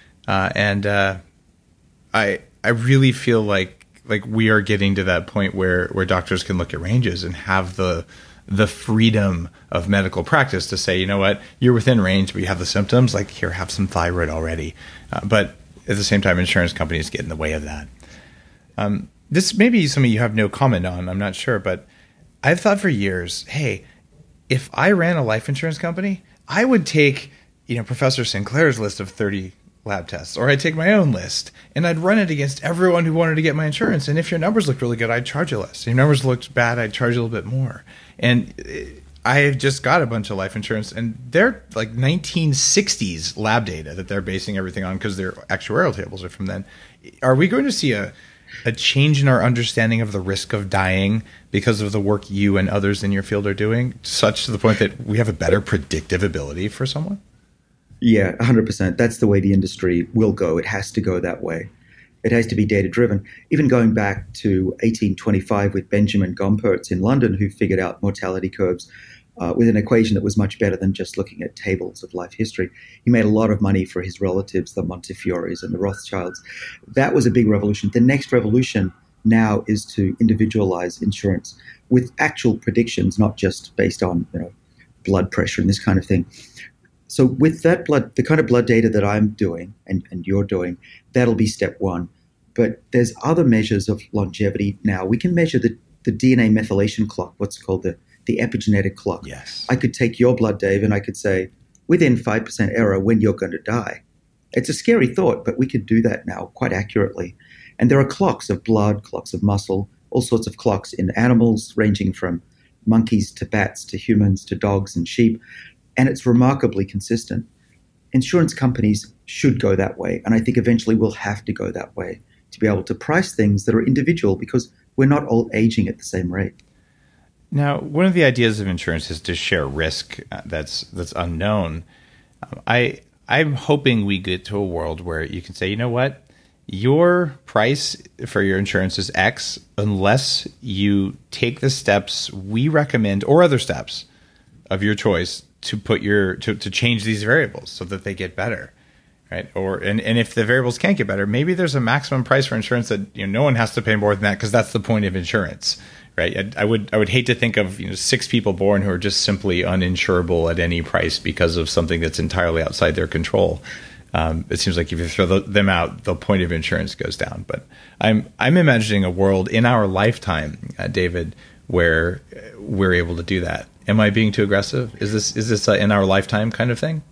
[SPEAKER 2] I really feel like we are getting to that point where doctors can look at ranges and have the freedom of medical practice to say, you know what, you're within range, but you have the symptoms, like, here, have some thyroid already. But at the same time, insurance companies get in the way of that. This may be something you have no comment on, I'm not sure, but I've thought for years, hey, if I ran a life insurance company, I would take, Professor Sinclair's list of 30 lab tests, or I'd take my own list and I'd run it against everyone who wanted to get my insurance. And if your numbers looked really good, I'd charge you less. If your numbers looked bad, I'd charge you a little bit more. And I just got a bunch of life insurance, and they're like 1960s lab data that they're basing everything on, because their actuarial tables are from then. Are we going to see a change in our understanding of the risk of dying because of the work you and others in your field are doing, such to the point that we have a better predictive ability for someone?
[SPEAKER 4] Yeah, 100%. That's the way the industry will go. It has to go that way. It has to be data driven. Even going back to 1825 with Benjamin Gompertz in London, who figured out mortality curves with an equation that was much better than just looking at tables of life history. He made a lot of money for his relatives, the Montefiore's and the Rothschilds. That was a big revolution. The next revolution now is to individualize insurance with actual predictions, not just based on blood pressure and this kind of thing. So with that blood, the kind of blood data that I'm doing and you're doing, that'll be step one. But there's other measures of longevity now. We can measure the DNA methylation clock, what's called the epigenetic clock.
[SPEAKER 2] Yes.
[SPEAKER 4] I could take your blood, Dave, and I could say, within 5% error, when you're going to die. It's a scary thought, but we could do that now quite accurately. And there are clocks of blood, clocks of muscle, all sorts of clocks in animals, ranging from monkeys to bats to humans to dogs and sheep. And it's remarkably consistent. Insurance companies should go that way. And I think eventually we'll have to go that way to be able to price things that are individual, because we're not all aging at the same rate.
[SPEAKER 2] Now, one of the ideas of insurance is to share risk that's unknown. I'm hoping we get to a world where you can say, you know what? Your price for your insurance is X unless you take the steps we recommend or other steps of your choice to put to change these variables so that they get better, right? And if the variables can't get better, maybe there's a maximum price for insurance that no one has to pay more than that, because that's the point of insurance, right? I would hate to think of 6 people born who are just simply uninsurable at any price because of something that's entirely outside their control. It seems like if you throw them out, the point of insurance goes down. But I'm imagining a world in our lifetime, David, where we're able to do that. Am I being too aggressive? Is this in our lifetime kind of thing?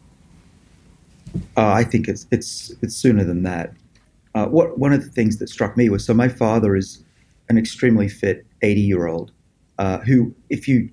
[SPEAKER 4] I think it's sooner than that. One of the things that struck me was, so my father is an extremely fit 80-year-old who, if you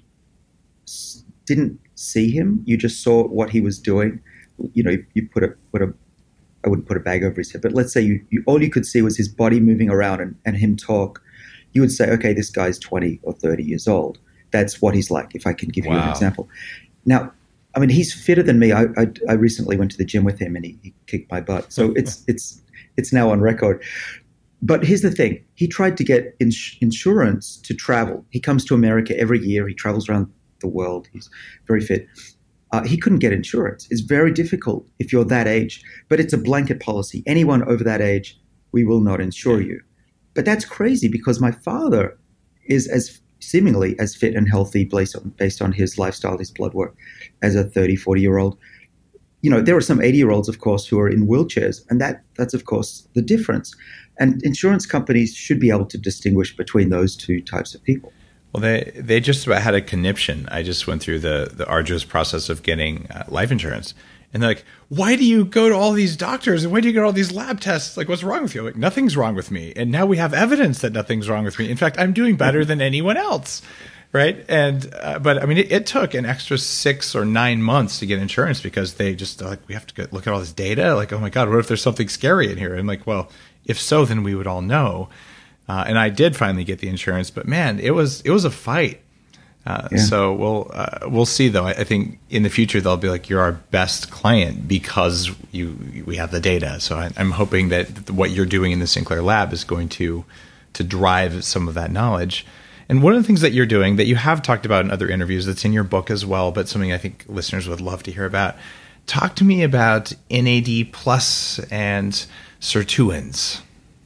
[SPEAKER 4] didn't see him, you just saw what he was doing. You put a I wouldn't put a bag over his head, but let's say you all you could see was his body moving around and him talk. You would say, okay, this guy's 20 or 30 years old. That's what he's like, if I can give you an example. Now, I mean, he's fitter than me. I recently went to the gym with him and he kicked my butt. So it's now on record. But here's the thing. He tried to get insurance to travel. He comes to America every year. He travels around the world. He's very fit. He couldn't get insurance. It's very difficult if you're that age. But it's a blanket policy. Anyone over that age, we will not insure you. But that's crazy, because my father is seemingly as fit and healthy based on his lifestyle, his blood work, as a 30, 40-year-old. There are some 80-year-olds, of course, who are in wheelchairs, and that's, of course, the difference. And insurance companies should be able to distinguish between those two types of people.
[SPEAKER 2] Well, they just about had a conniption. I just went through the arduous process of getting life insurance. And they're like, why do you go to all these doctors? And why do you get all these lab tests? Like, what's wrong with you? I'm like, nothing's wrong with me. And now we have evidence that nothing's wrong with me. In fact, I'm doing better than anyone else. Right. And, but I mean, it took an extra 6 or 9 months to get insurance, because they're like, we have to look at all this data. Like, oh my God, what if there's something scary in here? And I'm like, well, if so, then we would all know. And I did finally get the insurance, but man, it was a fight. So we'll see, though. I think in the future they'll be like, you're our best client because we have the data. So I'm hoping that what you're doing in the Sinclair lab is going to drive some of that knowledge. And one of the things that you're doing that you have talked about in other interviews, that's in your book as well, but something I think listeners would love to hear about. Talk to me about NAD+ and sirtuins.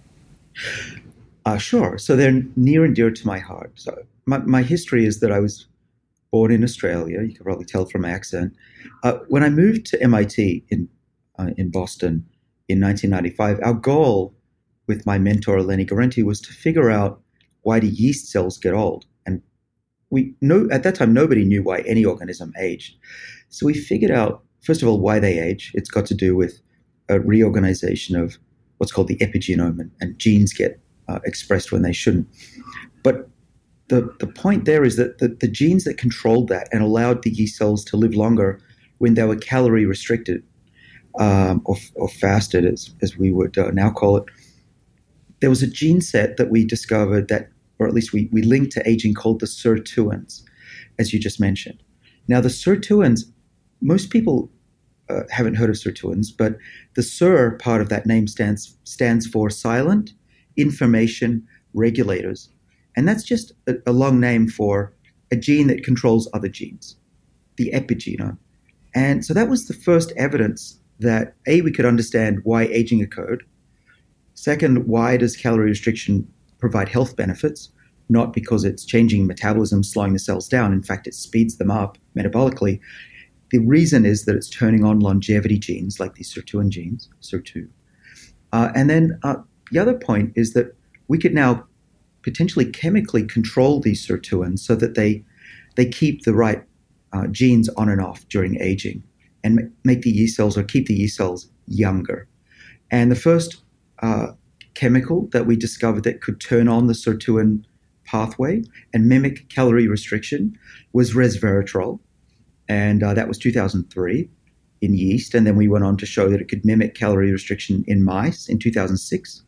[SPEAKER 4] Sure. So they're near and dear to my heart. So my history is that I was born in Australia. You can probably tell from my accent. When I moved to MIT in Boston in 1995, our goal with my mentor, Lenny Guarente, was to figure out, why do yeast cells get old? And at that time, nobody knew why any organism aged. So we figured out, first of all, why they age. It's got to do with a reorganization of what's called the epigenome, and genes get expressed when they shouldn't. But the point there is that the genes that controlled that and allowed the yeast cells to live longer when they were calorie restricted or fasted, as we would now call it, there was a gene set that we discovered that, or at least we linked to aging, called the sirtuins, as you just mentioned. Now, the sirtuins, most people haven't heard of sirtuins, but the SIR part of that name stands for silent information regulators. And that's just a long name for a gene that controls other genes, the epigenome. And so that was the first evidence that, A, we could understand why aging occurred. Second, why does calorie restriction provide health benefits? Not because it's changing metabolism, slowing the cells down. In fact, it speeds them up metabolically. The reason is that it's turning on longevity genes like these sirtuin genes, SIR2. And then the other point is that we could now potentially chemically control these sirtuins so that they keep the right genes on and off during aging and make the yeast cells or keep the yeast cells younger. And the first chemical that we discovered that could turn on the sirtuin pathway and mimic calorie restriction was resveratrol. And that was 2003 in yeast. And then we went on to show that it could mimic calorie restriction in mice in 2006.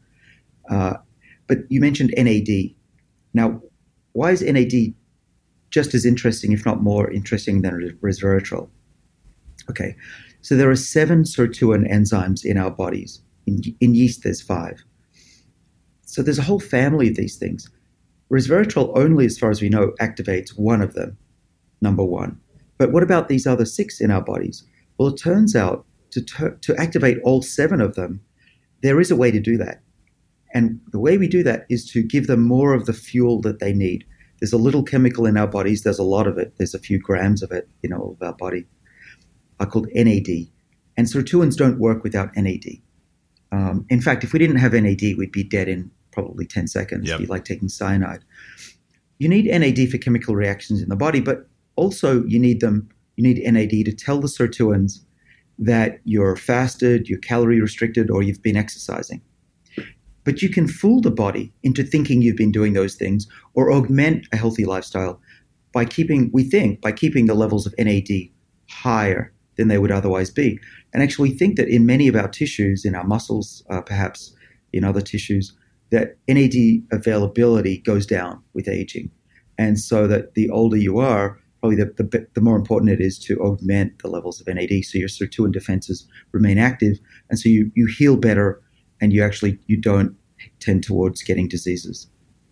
[SPEAKER 4] But you mentioned NAD. Now, why is NAD just as interesting, if not more interesting than resveratrol? Okay, so there are 7 sirtuin enzymes in our bodies. In yeast, there's 5. So there's a whole family of these things. Resveratrol only, as far as we know, activates one of them, number 1. But what about these other 6 in our bodies? Well, it turns out to activate all 7 of them, there is a way to do that. And the way we do that is to give them more of the fuel that they need. There's a little chemical in our bodies. There's a lot of it. There's a few grams of it in all of our body called NAD. And sirtuins don't work without NAD. In fact, if we didn't have NAD, we'd be dead in probably 10 seconds.
[SPEAKER 2] Yep.
[SPEAKER 4] It'd be like taking cyanide. You need NAD for chemical reactions in the body, but also you need NAD to tell the sirtuins that you're fasted, you're calorie restricted, or you've been exercising. But you can fool the body into thinking you've been doing those things or augment a healthy lifestyle by keeping the levels of NAD higher than they would otherwise be. And actually think that in many of our tissues, in our muscles, perhaps in other tissues, that NAD availability goes down with aging. And so that the older you are, probably the more important it is to augment the levels of NAD so your sirtuin defenses remain active. And so you heal better and you don't tend towards getting diseases.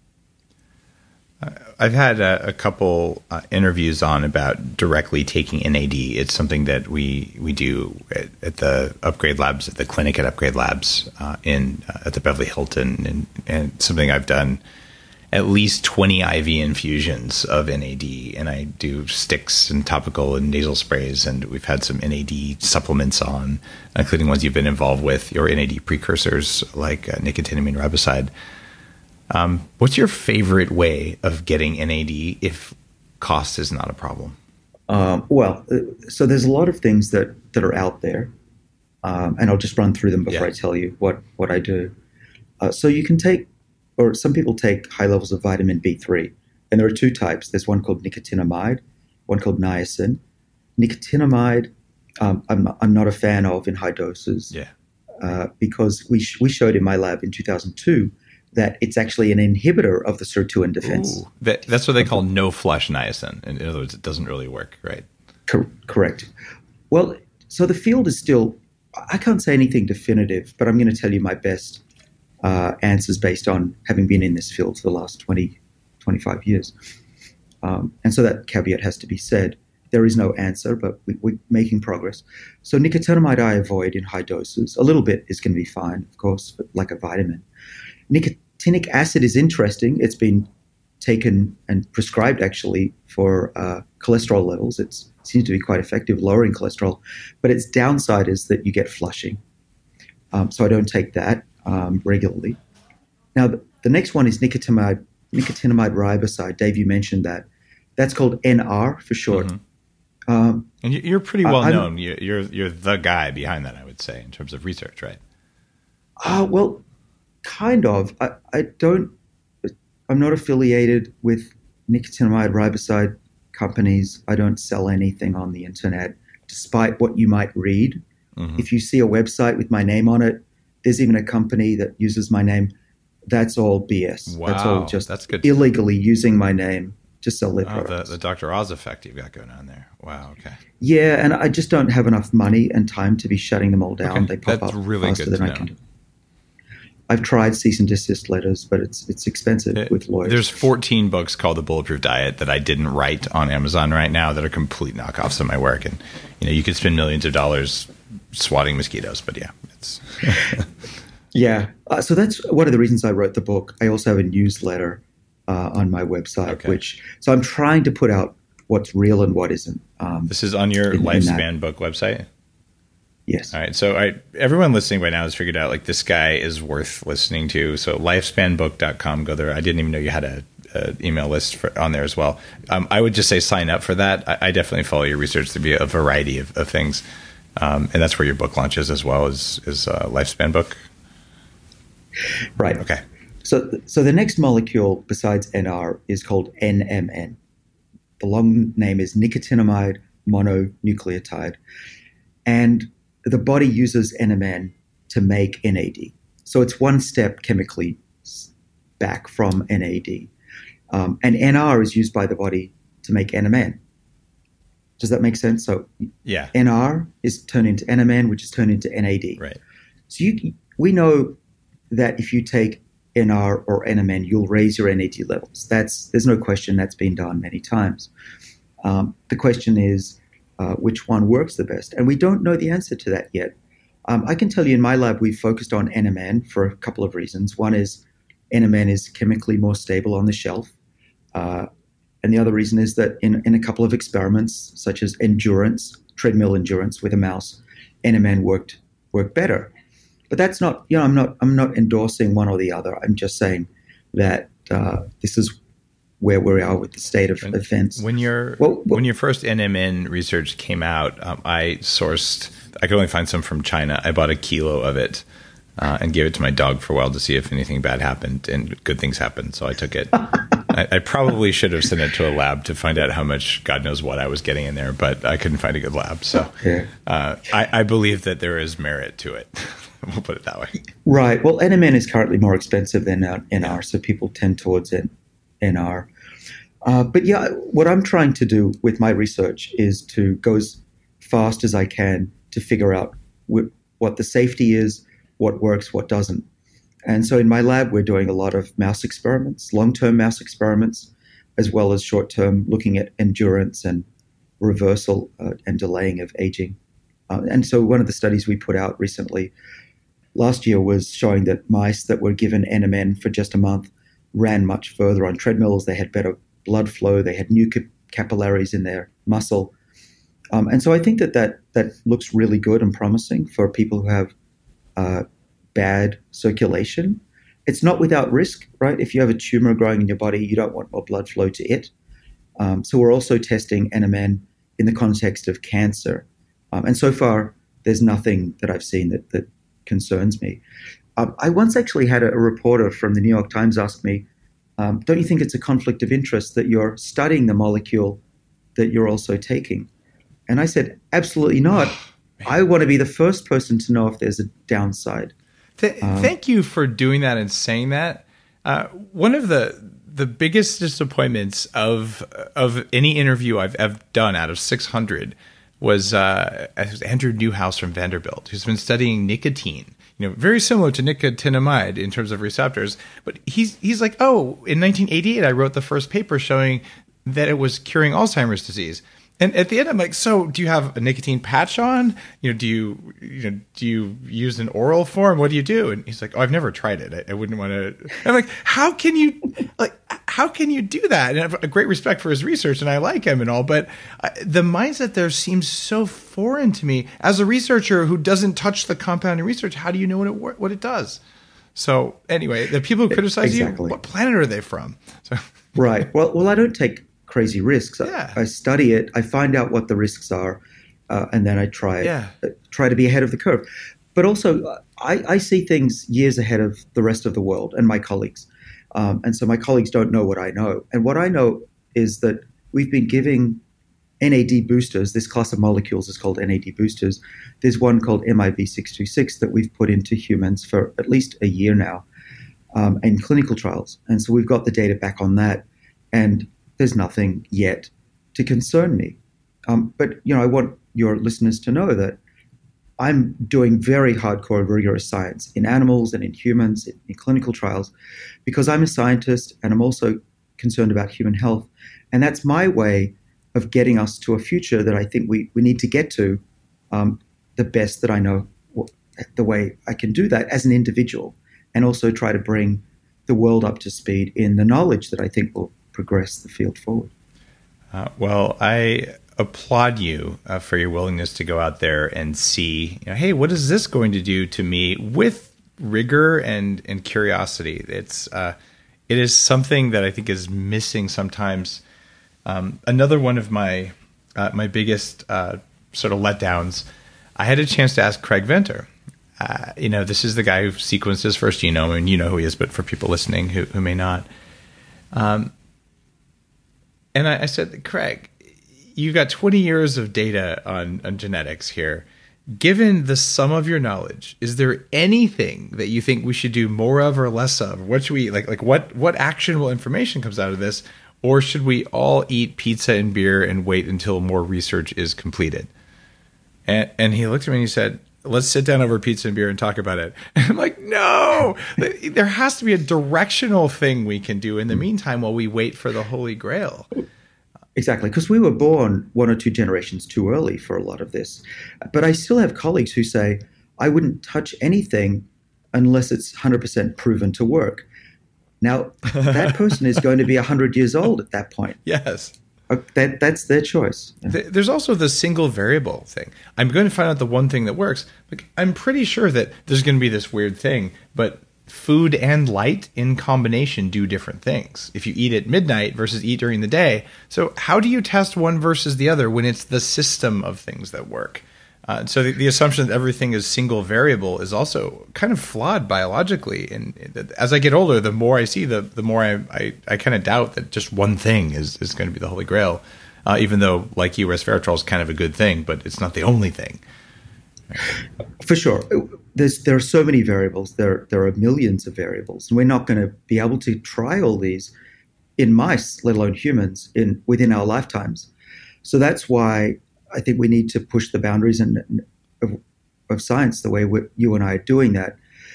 [SPEAKER 2] I've had a couple interviews on about directly taking NAD. It's something that we do at the Upgrade Labs, at the clinic at Upgrade Labs at the Beverly Hilton, and something I've done at least 20 IV infusions of NAD, and I do sticks and topical and nasal sprays, and we've had some NAD supplements on, including ones you've been involved with, your NAD precursors like nicotinamide riboside. What's your favorite way of getting NAD if cost is not a problem?
[SPEAKER 4] So there's a lot of things that are out there, and I'll just run through them before I tell you what I do. So you can take, or some people take high levels of vitamin B3, and there are 2 types. There's one called nicotinamide, one called niacin. Nicotinamide, I'm not a fan of in high doses, because we showed in my lab in 2002 that it's actually an inhibitor of the sirtuin defense.
[SPEAKER 2] Ooh, that's what they call no-flush niacin. In other words, it doesn't really work, right?
[SPEAKER 4] Correct. Well, so the field is still, I can't say anything definitive, but I'm going to tell you my best answers based on having been in this field for the last 20, 25 years. And so that caveat has to be said. There is no answer, but we're making progress. So nicotinamide I avoid in high doses. A little bit is going to be fine, of course, but like a vitamin. Nicotinic acid is interesting. It's been taken and prescribed actually for cholesterol levels. It seems to be quite effective lowering cholesterol, but its downside is that you get flushing. So I don't take that regularly. Now, the next one is nicotinamide riboside. Dave, you mentioned that. That's called NR for short.
[SPEAKER 2] Mm-hmm. And you're pretty well known. You're the guy behind that, I would say, in terms of research, right?
[SPEAKER 4] Well, kind of. I'm not affiliated with nicotinamide riboside companies. I don't sell anything on the internet, despite what you might read. Mm-hmm. If you see a website with my name on it, there's even a company that uses my name. That's all BS.
[SPEAKER 2] Wow,
[SPEAKER 4] that's all just
[SPEAKER 2] that's good
[SPEAKER 4] illegally using my name to sell their
[SPEAKER 2] Oh,
[SPEAKER 4] products.
[SPEAKER 2] the Dr. Oz effect you've got going on there. Wow. Okay.
[SPEAKER 4] Yeah, and I just don't have enough money and time to be shutting them all down.
[SPEAKER 2] Okay,
[SPEAKER 4] They pop
[SPEAKER 2] that's
[SPEAKER 4] up
[SPEAKER 2] really
[SPEAKER 4] faster
[SPEAKER 2] good
[SPEAKER 4] than
[SPEAKER 2] to
[SPEAKER 4] I can
[SPEAKER 2] know.
[SPEAKER 4] do. I've tried cease and desist letters, but it's expensive with lawyers.
[SPEAKER 2] There's 14 books called The Bulletproof Diet that I didn't write on Amazon right now that are complete knockoffs of my work. And, you could spend millions of dollars swatting mosquitoes, but yeah, it's.
[SPEAKER 4] Yeah. So that's one of the reasons I wrote the book. I also have a newsletter on my website,
[SPEAKER 2] Okay.
[SPEAKER 4] so I'm trying to put out what's real and what isn't.
[SPEAKER 2] This is on your
[SPEAKER 4] in
[SPEAKER 2] Lifespan book website?
[SPEAKER 4] Yes.
[SPEAKER 2] All right. So everyone listening right now has figured out, like, this guy is worth listening to. So lifespanbook.com, go there. I didn't even know you had a email list on there as well. I would just say sign up for that. I definitely follow your research to be a variety of things. And that's where your book launches as well as Lifespan Book.
[SPEAKER 4] Right.
[SPEAKER 2] Okay.
[SPEAKER 4] So the next molecule besides NR is called NMN. The long name is nicotinamide mononucleotide. And the body uses NMN to make NAD. So it's one step chemically back from NAD. And NR is used by the body to make NMN. Does that make sense? So
[SPEAKER 2] Yeah.
[SPEAKER 4] NR is turned into NMN, which is turned into NAD.
[SPEAKER 2] Right.
[SPEAKER 4] So we know that if you take NR or NMN, you'll raise your NAD levels. There's no question, that's been done many times. The question is, which one works the best? And we don't know the answer to that yet. I can tell you in my lab, we've focused on NMN for a couple of reasons. One is NMN is chemically more stable on the shelf. And the other reason is that in a couple of experiments, such as treadmill endurance with a mouse, NMN worked better. But that's not, I'm not endorsing one or the other. I'm just saying that this is where we are with the state of events.
[SPEAKER 2] When your first NMN research came out, I could only find some from China. I bought 1 kilo of it and gave it to my dog for a while to see if anything bad happened, and good things happened. So I took it. I probably should have sent it to a lab to find out how much, God knows what, I was getting in there, but I couldn't find a good lab. So I believe that there is merit to it. We'll put it that way.
[SPEAKER 4] Right. Well, NMN is currently more expensive than NR, so people tend towards NR. But yeah, what I'm trying to do with my research is to go as fast as I can to figure out what the safety is, what works, what doesn't. And so in my lab, we're doing a lot of mouse experiments, long-term mouse experiments, as well as short-term, looking at endurance and reversal and delaying of aging. And so one of the studies we put out recently last year was showing that mice that were given NMN for just a month ran much further on treadmills. They had better blood flow. They had new capillaries in their muscle. And so I think that looks really good and promising for people who have bad circulation. It's not without risk, right? If you have a tumor growing in your body, you don't want more blood flow to it. So we're also testing NMN in the context of cancer. And so far, there's nothing that I've seen that concerns me. I once actually had a reporter from the New York Times ask me, don't you think it's a conflict of interest that you're studying the molecule that you're also taking? And I said, absolutely not. I want to be the first person to know if there's a downside.
[SPEAKER 2] Thank you for doing that and saying that. One of the biggest disappointments of any interview I've ever done out of 600 was Andrew Newhouse from Vanderbilt, who's been studying nicotine. Very similar to nicotinamide in terms of receptors. But he's like, oh, in 1988, I wrote the first paper showing that it was curing Alzheimer's disease. And at the end, I'm like, so do you have a nicotine patch on? Do you use an oral form? What do you do? And he's like, oh, I've never tried it. I wouldn't want to. I'm like, how can you do that? And I have a great respect for his research, and I like him and all, but the mindset there seems so foreign to me. As a researcher who doesn't touch the compound in research, how do you know what it does? So anyway, the people who criticize you, what planet are they from? So.
[SPEAKER 4] Right. Well, I don't take crazy risks.
[SPEAKER 2] Yeah.
[SPEAKER 4] I study it. I find out what the risks are, and then I try to be ahead of the curve. But also, I see things years ahead of the rest of the world and my colleagues. And so my colleagues don't know what I know. And what I know is that we've been giving NAD boosters. This class of molecules is called NAD boosters. There's one called MIV626 that we've put into humans for at least a year now in clinical trials. And so we've got the data back on that. And there's nothing yet to concern me. But I want your listeners to know that I'm doing very hardcore, rigorous science in animals and in humans, in clinical trials, because I'm a scientist and I'm also concerned about human health. And that's my way of getting us to a future that I think we need to get to, the best that I know, the way I can do that as an individual, and also try to bring the world up to speed in the knowledge that I think will progress the field forward.
[SPEAKER 2] Well, I applaud you for your willingness to go out there and see, hey, what is this going to do to me, with rigor and curiosity. It is something that I think is missing sometimes. Another one of my biggest sort of letdowns, I had a chance to ask Craig Venter. This is the guy who sequenced his first genome, and you know who he is, but for people listening who may not. And I said, Craig, you've got 20 years of data on genetics here. Given the sum of your knowledge, is there anything that you think we should do more of or less of? What should we what actionable information comes out of this? Or should we all eat pizza and beer and wait until more research is completed? And he looked at me and he said, let's sit down over pizza and beer and talk about it. And I'm like, no, there has to be a directional thing we can do in the meantime while we wait for the Holy Grail.
[SPEAKER 4] Exactly, because we were born one or two generations too early for a lot of this. But I still have colleagues who say, I wouldn't touch anything unless it's 100% proven to work. Now, that person is going to be 100 years old at that point.
[SPEAKER 2] Yes.
[SPEAKER 4] That's their choice.
[SPEAKER 2] There's also the single variable thing. I'm going to find out the one thing that works. I'm pretty sure that there's going to be this weird thing, but food and light in combination do different things. If you eat at midnight versus eat during the day. So how do you test one versus the other when it's the system of things that work? So the assumption that everything is single variable is also kind of flawed biologically. And as I get older, the more I see, the more I kind of doubt that just one thing is going to be the Holy Grail. Even though, like you, resveratrol is kind of a good thing, but it's not the only thing.
[SPEAKER 4] For sure. There are so many variables. There are millions of variables. And we're not going to be able to try all these in mice, let alone humans, within our lifetimes. So that's why I think we need to push the boundaries of science the way you and I are doing that.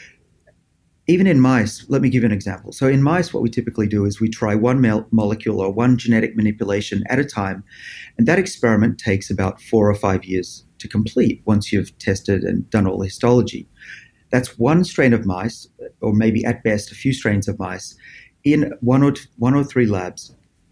[SPEAKER 4] Even in mice, let me give you an example. So in mice, what we typically do is we try one molecule or one genetic manipulation at a time. And that experiment takes about 4 or 5 years to complete once you've tested and done all the histology. That's one strain of mice, or maybe at best a few strains of mice, in one or three labs.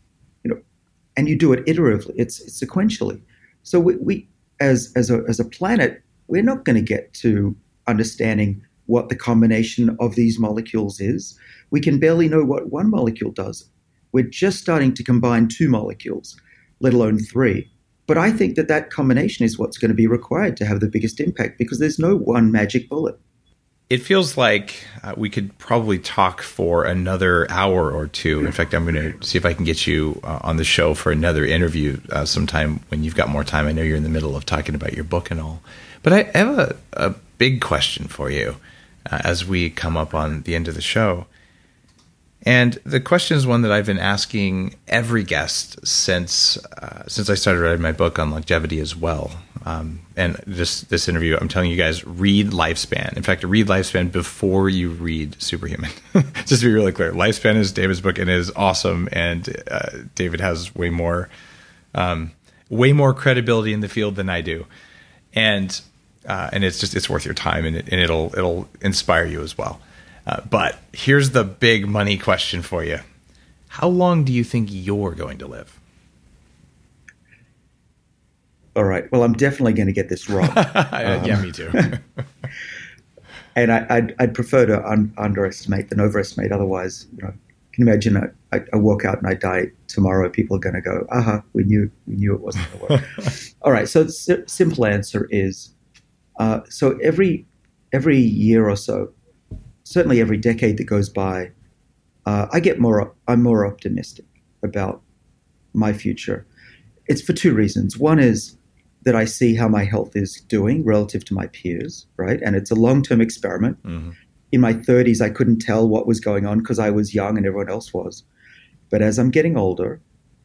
[SPEAKER 4] And you do it iteratively. It's sequentially. So we as a planet, we're not going to get to understanding what the combination of these molecules is. We can barely know what one molecule does. We're just starting to combine 2 molecules, let alone 3. But I think that combination is what's going to be required to have the biggest impact, because there's no one magic bullet.
[SPEAKER 2] It feels like we could probably talk for another hour or two. In fact, I'm going to see if I can get you on the show for another interview sometime when you've got more time. I know you're in the middle of talking about your book and all. But I have a big question for you as we come up on the end of the show. And the question is one that I've been asking every guest since I started writing my book on longevity as well. And this interview, I'm telling you guys, read Lifespan. In fact, read Lifespan before you read Superhuman. Just to be really clear, Lifespan is David's book and it is awesome. And David has way more credibility in the field than I do. And it's worth your time, and it'll inspire you as well. But here's the big money question for you. How long do you think you're going to live?
[SPEAKER 4] All right. Well, I'm definitely going to get this wrong.
[SPEAKER 2] Yeah, me too.
[SPEAKER 4] And I'd prefer to underestimate than overestimate. Otherwise, can you imagine I walk out and I die tomorrow? People are going to go, aha, we knew it wasn't going to work. All right. So the simple answer is, so every year or so, certainly every decade that goes by, I'm more optimistic about my future. It's for 2 reasons. One is that I see how my health is doing relative to my peers, right? And it's a long-term experiment. Mm-hmm. In my 30s, I couldn't tell what was going on because I was young and everyone else was. But as I'm getting older,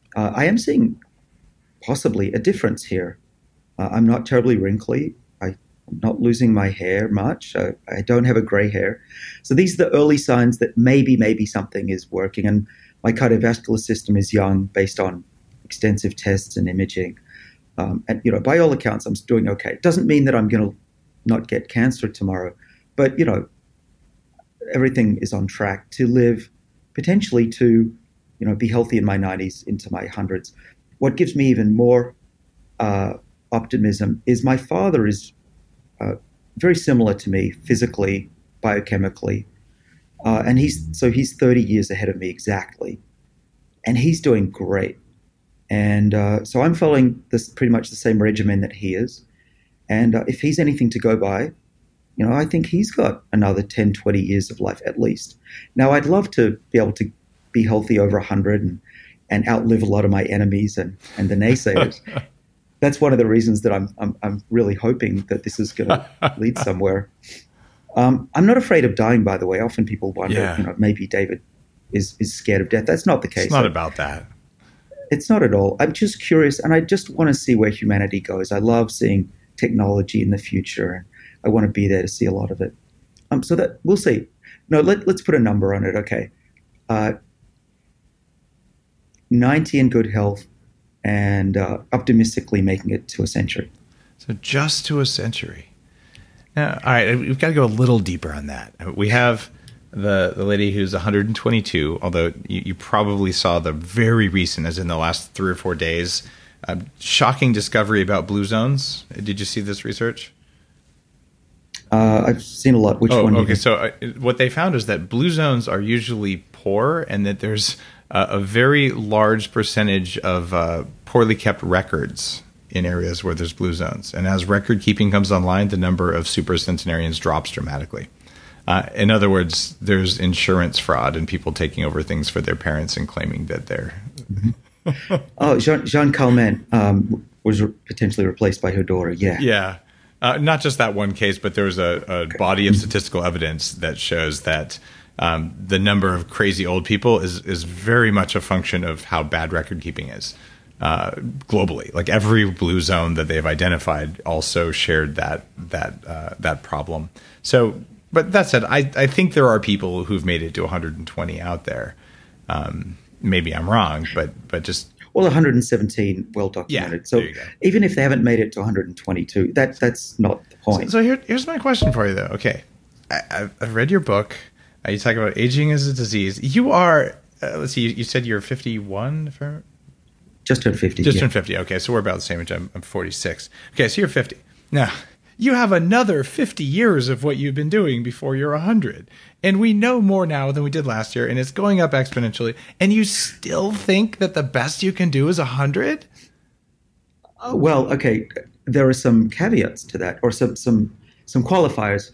[SPEAKER 4] I am seeing possibly a difference here. I'm not terribly wrinkly. I'm not losing my hair much. I don't have a gray hair. So these are the early signs that maybe something is working. And my cardiovascular system is young based on extensive tests and imaging. And, by all accounts, I'm doing okay. It doesn't mean that I'm going to not get cancer tomorrow. But, everything is on track to live potentially to, be healthy in my 90s into my hundreds. What gives me even more optimism is my father is very similar to me physically, biochemically, and he's 30 years ahead of me exactly, and he's doing great. And so I'm following this pretty much the same regimen that he is. And if he's anything to go by, I think he's got another 10, 20 years of life at least. Now, I'd love to be able to be healthy over 100 and outlive a lot of my enemies and the naysayers. That's one of the reasons that I'm really hoping that this is going to lead somewhere. I'm not afraid of dying, by the way. Often people wonder, maybe David is scared of death. That's not the case.
[SPEAKER 2] It's not about that.
[SPEAKER 4] It's not at all. I'm just curious, and I just want to see where humanity goes. I love seeing technology in the future, and I want to be there to see a lot of it. So that we'll see. No, let's put a number on it. Okay, 90 in good health, and optimistically making it to a century.
[SPEAKER 2] So just to a century. Now, all right, we've got to go a little deeper on that. We have the lady who's 122, although you probably saw the very recent, as in the last 3 or 4 days, shocking discovery about blue zones. Did you see this research?
[SPEAKER 4] I've seen a lot. Which one?
[SPEAKER 2] Okay, so what they found is that blue zones are usually poor, and that there's a very large percentage of poorly kept records in areas where there's blue zones. And as record keeping comes online, the number of supercentenarians drops dramatically. In other words, there's insurance fraud and people taking over things for their parents and claiming that they're...
[SPEAKER 4] Oh, Jean Calment was potentially replaced by her daughter, yeah.
[SPEAKER 2] Yeah. Not just that one case, but there was a body of statistical evidence that shows that the number of crazy old people is very much a function of how bad record keeping is globally. Like every blue zone that they've identified also shared that problem. So, but that said, I think there are people who've made it to 120 out there. Maybe I'm wrong, but just...
[SPEAKER 4] Well, 117 well documented.
[SPEAKER 2] Yeah,
[SPEAKER 4] so even if they haven't made it to 122, that's not the point.
[SPEAKER 2] So here's my question for you, though. Okay, I've read your book. You talk about aging as a disease. You are, let's see, you said you're 51?
[SPEAKER 4] Just turned 50.
[SPEAKER 2] Just turned 50. Okay, so we're about the same age. I'm 46. Okay, so you're 50. Now, you have another 50 years of what you've been doing before you're 100. And we know more now than we did last year, and it's going up exponentially. And you still think that the best you can do is 100?
[SPEAKER 4] Well, okay, there are some caveats to that, or some qualifiers.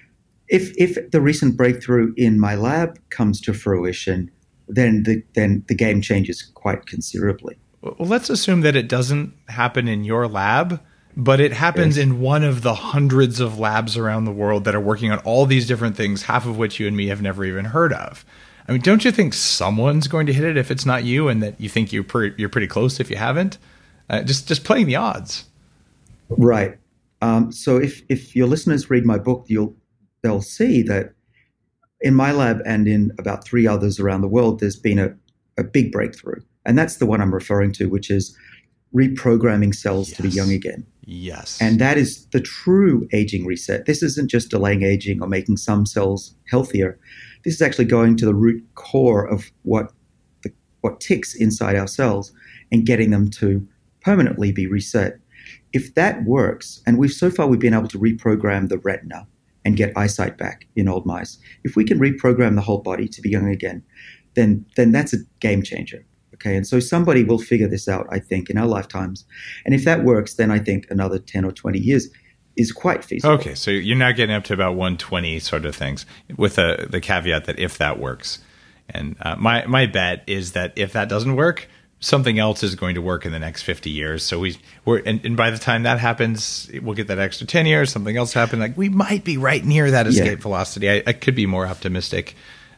[SPEAKER 4] If the recent breakthrough in my lab comes to fruition, then the game changes quite considerably.
[SPEAKER 2] Well, let's assume that it doesn't happen in your lab, but it happens in one of the hundreds of labs around the world that are working on all these different things, half of which you and me have never even heard of. I mean, don't you think someone's going to hit it if it's not you, and that you think you're pretty close if you haven't? Just playing the odds.
[SPEAKER 4] Right. So if your listeners read my book, they'll see that in my lab and in about 3 others around the world, there's been a big breakthrough. And that's the one I'm referring to, which is reprogramming cells to be young again.
[SPEAKER 2] Yes.
[SPEAKER 4] And that is the true aging reset. This isn't just delaying aging or making some cells healthier. This is actually going to the root core of what ticks inside our cells and getting them to permanently be reset. If that works, and we've been able to reprogram the retina and get eyesight back in old mice. If we can reprogram the whole body to be young again, then that's a game changer. Okay, and so somebody will figure this out, I think, in our lifetimes. And if that works, then I think another 10 or 20 years is quite feasible.
[SPEAKER 2] Okay, so you're now getting up to about 120 sort of things, with the caveat that if that works. And my bet is that if that doesn't work, something else is going to work in the next 50 years. So and by the time that happens, we'll get that extra 10 years, something else happen. Like we might be right near that escape velocity. I could be more optimistic.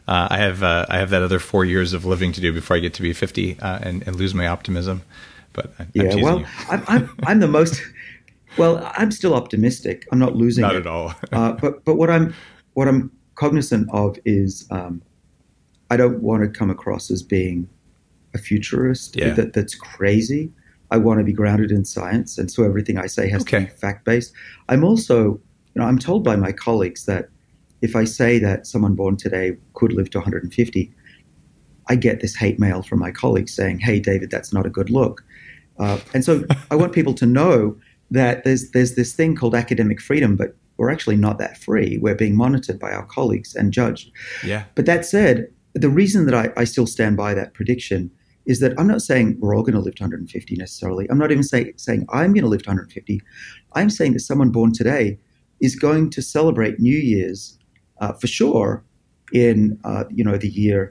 [SPEAKER 2] I have that other 4 years of living to do before I get to be 50 and lose my optimism. But I'm teasing you.
[SPEAKER 4] I'm the most. Well, I'm still optimistic. I'm not losing
[SPEAKER 2] Not
[SPEAKER 4] it.
[SPEAKER 2] at all.
[SPEAKER 4] But what I'm cognizant of is I don't want to come across as being a futurist that's crazy. I want to be grounded in science, and so everything I say has to be fact-based. I'm also, I'm told by my colleagues that if I say that someone born today could live to 150, I get this hate mail from my colleagues saying, "Hey, David, that's not a good look." And so I want people to know that there's this thing called academic freedom, but we're actually not that free. We're being monitored by our colleagues and judged.
[SPEAKER 2] Yeah.
[SPEAKER 4] But that said, the reason that I still stand by that prediction is that I'm not saying we're all going to live to 150 necessarily. I'm not even saying I'm going to live to 150. I'm saying that someone born today is going to celebrate New Year's for sure in the year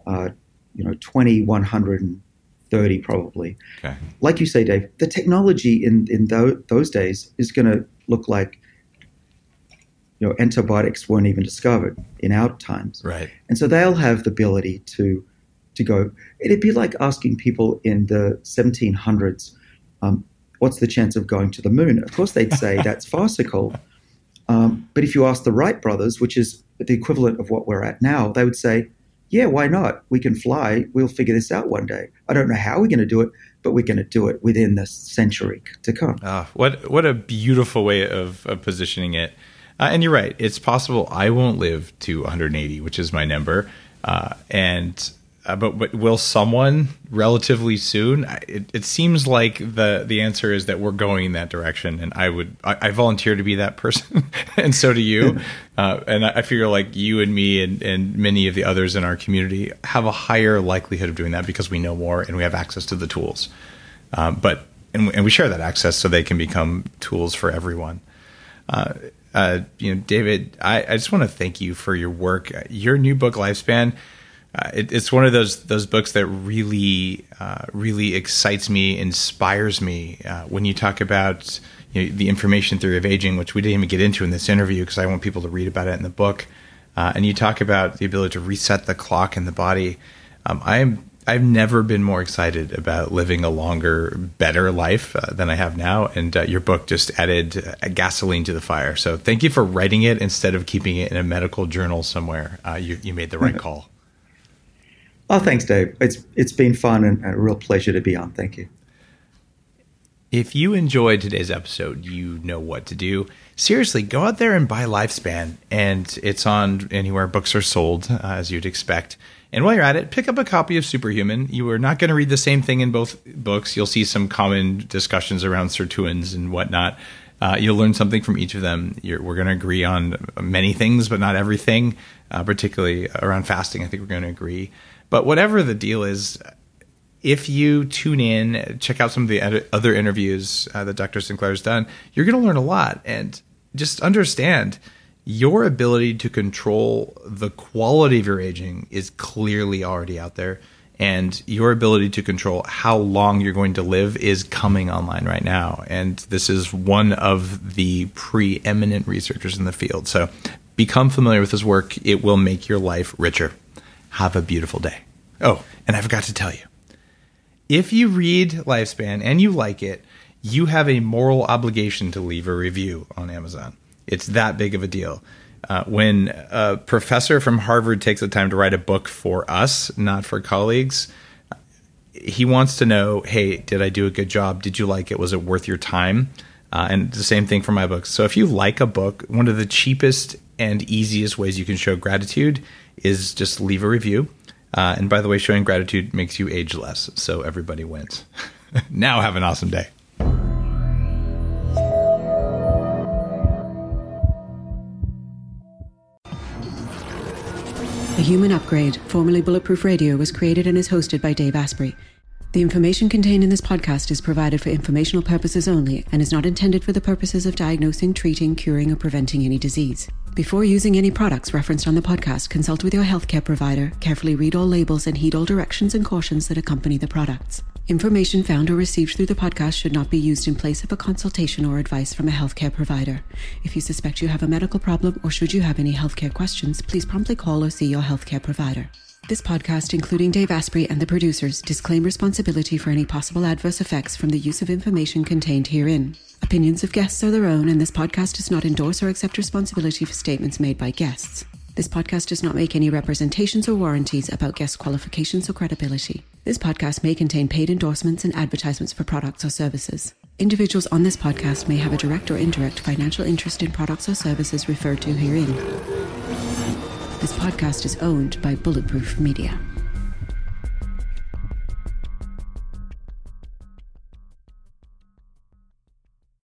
[SPEAKER 4] 2130 probably.
[SPEAKER 2] Okay.
[SPEAKER 4] Like you say, Dave, the technology in those days is going to look like antibiotics weren't even discovered in our times.
[SPEAKER 2] Right.
[SPEAKER 4] And so they'll have the ability to go. It'd be like asking people in the 1700s, what's the chance of going to the moon? Of course, they'd say that's farcical. But if you ask the Wright brothers, which is the equivalent of what we're at now, they would say, yeah, why not? We can fly. We'll figure this out one day. I don't know how we're going to do it, but we're going to do it within the century to come.
[SPEAKER 2] What a beautiful way of positioning it. And you're right. It's possible I won't live to 180, which is my number. But will someone relatively soon? It seems like the answer is that we're going in that direction, and I volunteer to be that person, and so do you. And I figure like you and me and many of the others in our community have a higher likelihood of doing that because we know more and we have access to the tools. And we share that access so they can become tools for everyone. David, I just want to thank you for your work. Your new book, Lifespan. It's one of those books that really excites me, inspires me. When you talk about the information theory of aging, which we didn't even get into in this interview because I want people to read about it in the book, and you talk about the ability to reset the clock in the body. I've never been more excited about living a longer, better life than I have now, and your book just added gasoline to the fire. So thank you for writing it instead of keeping it in a medical journal somewhere. You made the right call.
[SPEAKER 4] Oh, thanks, Dave. It's been fun and a real pleasure to be on. Thank you.
[SPEAKER 2] If you enjoyed today's episode, you know what to do. Seriously, go out there and buy Lifespan, and it's on anywhere books are sold, as you'd expect. And while you're at it, pick up a copy of Superhuman. You are not going to read the same thing in both books. You'll see some common discussions around sirtuins and whatnot. You'll learn something from each of them. We're going to agree on many things, but not everything, particularly around fasting. I think we're going to agree. But whatever the deal is, if you tune in, check out some of the other interviews that Dr. Sinclair's done, you're going to learn a lot. And just understand, your ability to control the quality of your aging is clearly already out there. And your ability to control how long you're going to live is coming online right now. And this is one of the preeminent researchers in the field. So become familiar with his work. It will make your life richer. Have a beautiful day. Oh, and I forgot to tell you, if you read Lifespan and you like it, you have a moral obligation to leave a review on Amazon. It's that big of a deal. When a professor from Harvard takes the time to write a book for us, not for colleagues, he wants to know, hey, did I do a good job? Did you like it? Was it worth your time? And the same thing for my books. So if you like a book, one of the cheapest and easiest ways you can show gratitude is just leave a review. And by the way, showing gratitude makes you age less. So everybody wins. Now have an awesome day.
[SPEAKER 1] The Human Upgrade, formerly Bulletproof Radio, was created and is hosted by Dave Asprey. The information contained in this podcast is provided for informational purposes only and is not intended for the purposes of diagnosing, treating, curing, or preventing any disease. Before using any products referenced on the podcast, consult with your healthcare provider, carefully read all labels, and heed all directions and cautions that accompany the products. Information found or received through the podcast should not be used in place of a consultation or advice from a healthcare provider. If you suspect you have a medical problem or should you have any healthcare questions, please promptly call or see your healthcare provider. This podcast, including Dave Asprey and the producers, disclaim responsibility for any possible adverse effects from the use of information contained herein. Opinions of guests are their own, and this podcast does not endorse or accept responsibility for statements made by guests. This podcast does not make any representations or warranties about guest qualifications or credibility. This podcast may contain paid endorsements and advertisements for products or services. Individuals on this podcast may have a direct or indirect financial interest in products or services referred to herein. This podcast is owned by Bulletproof Media.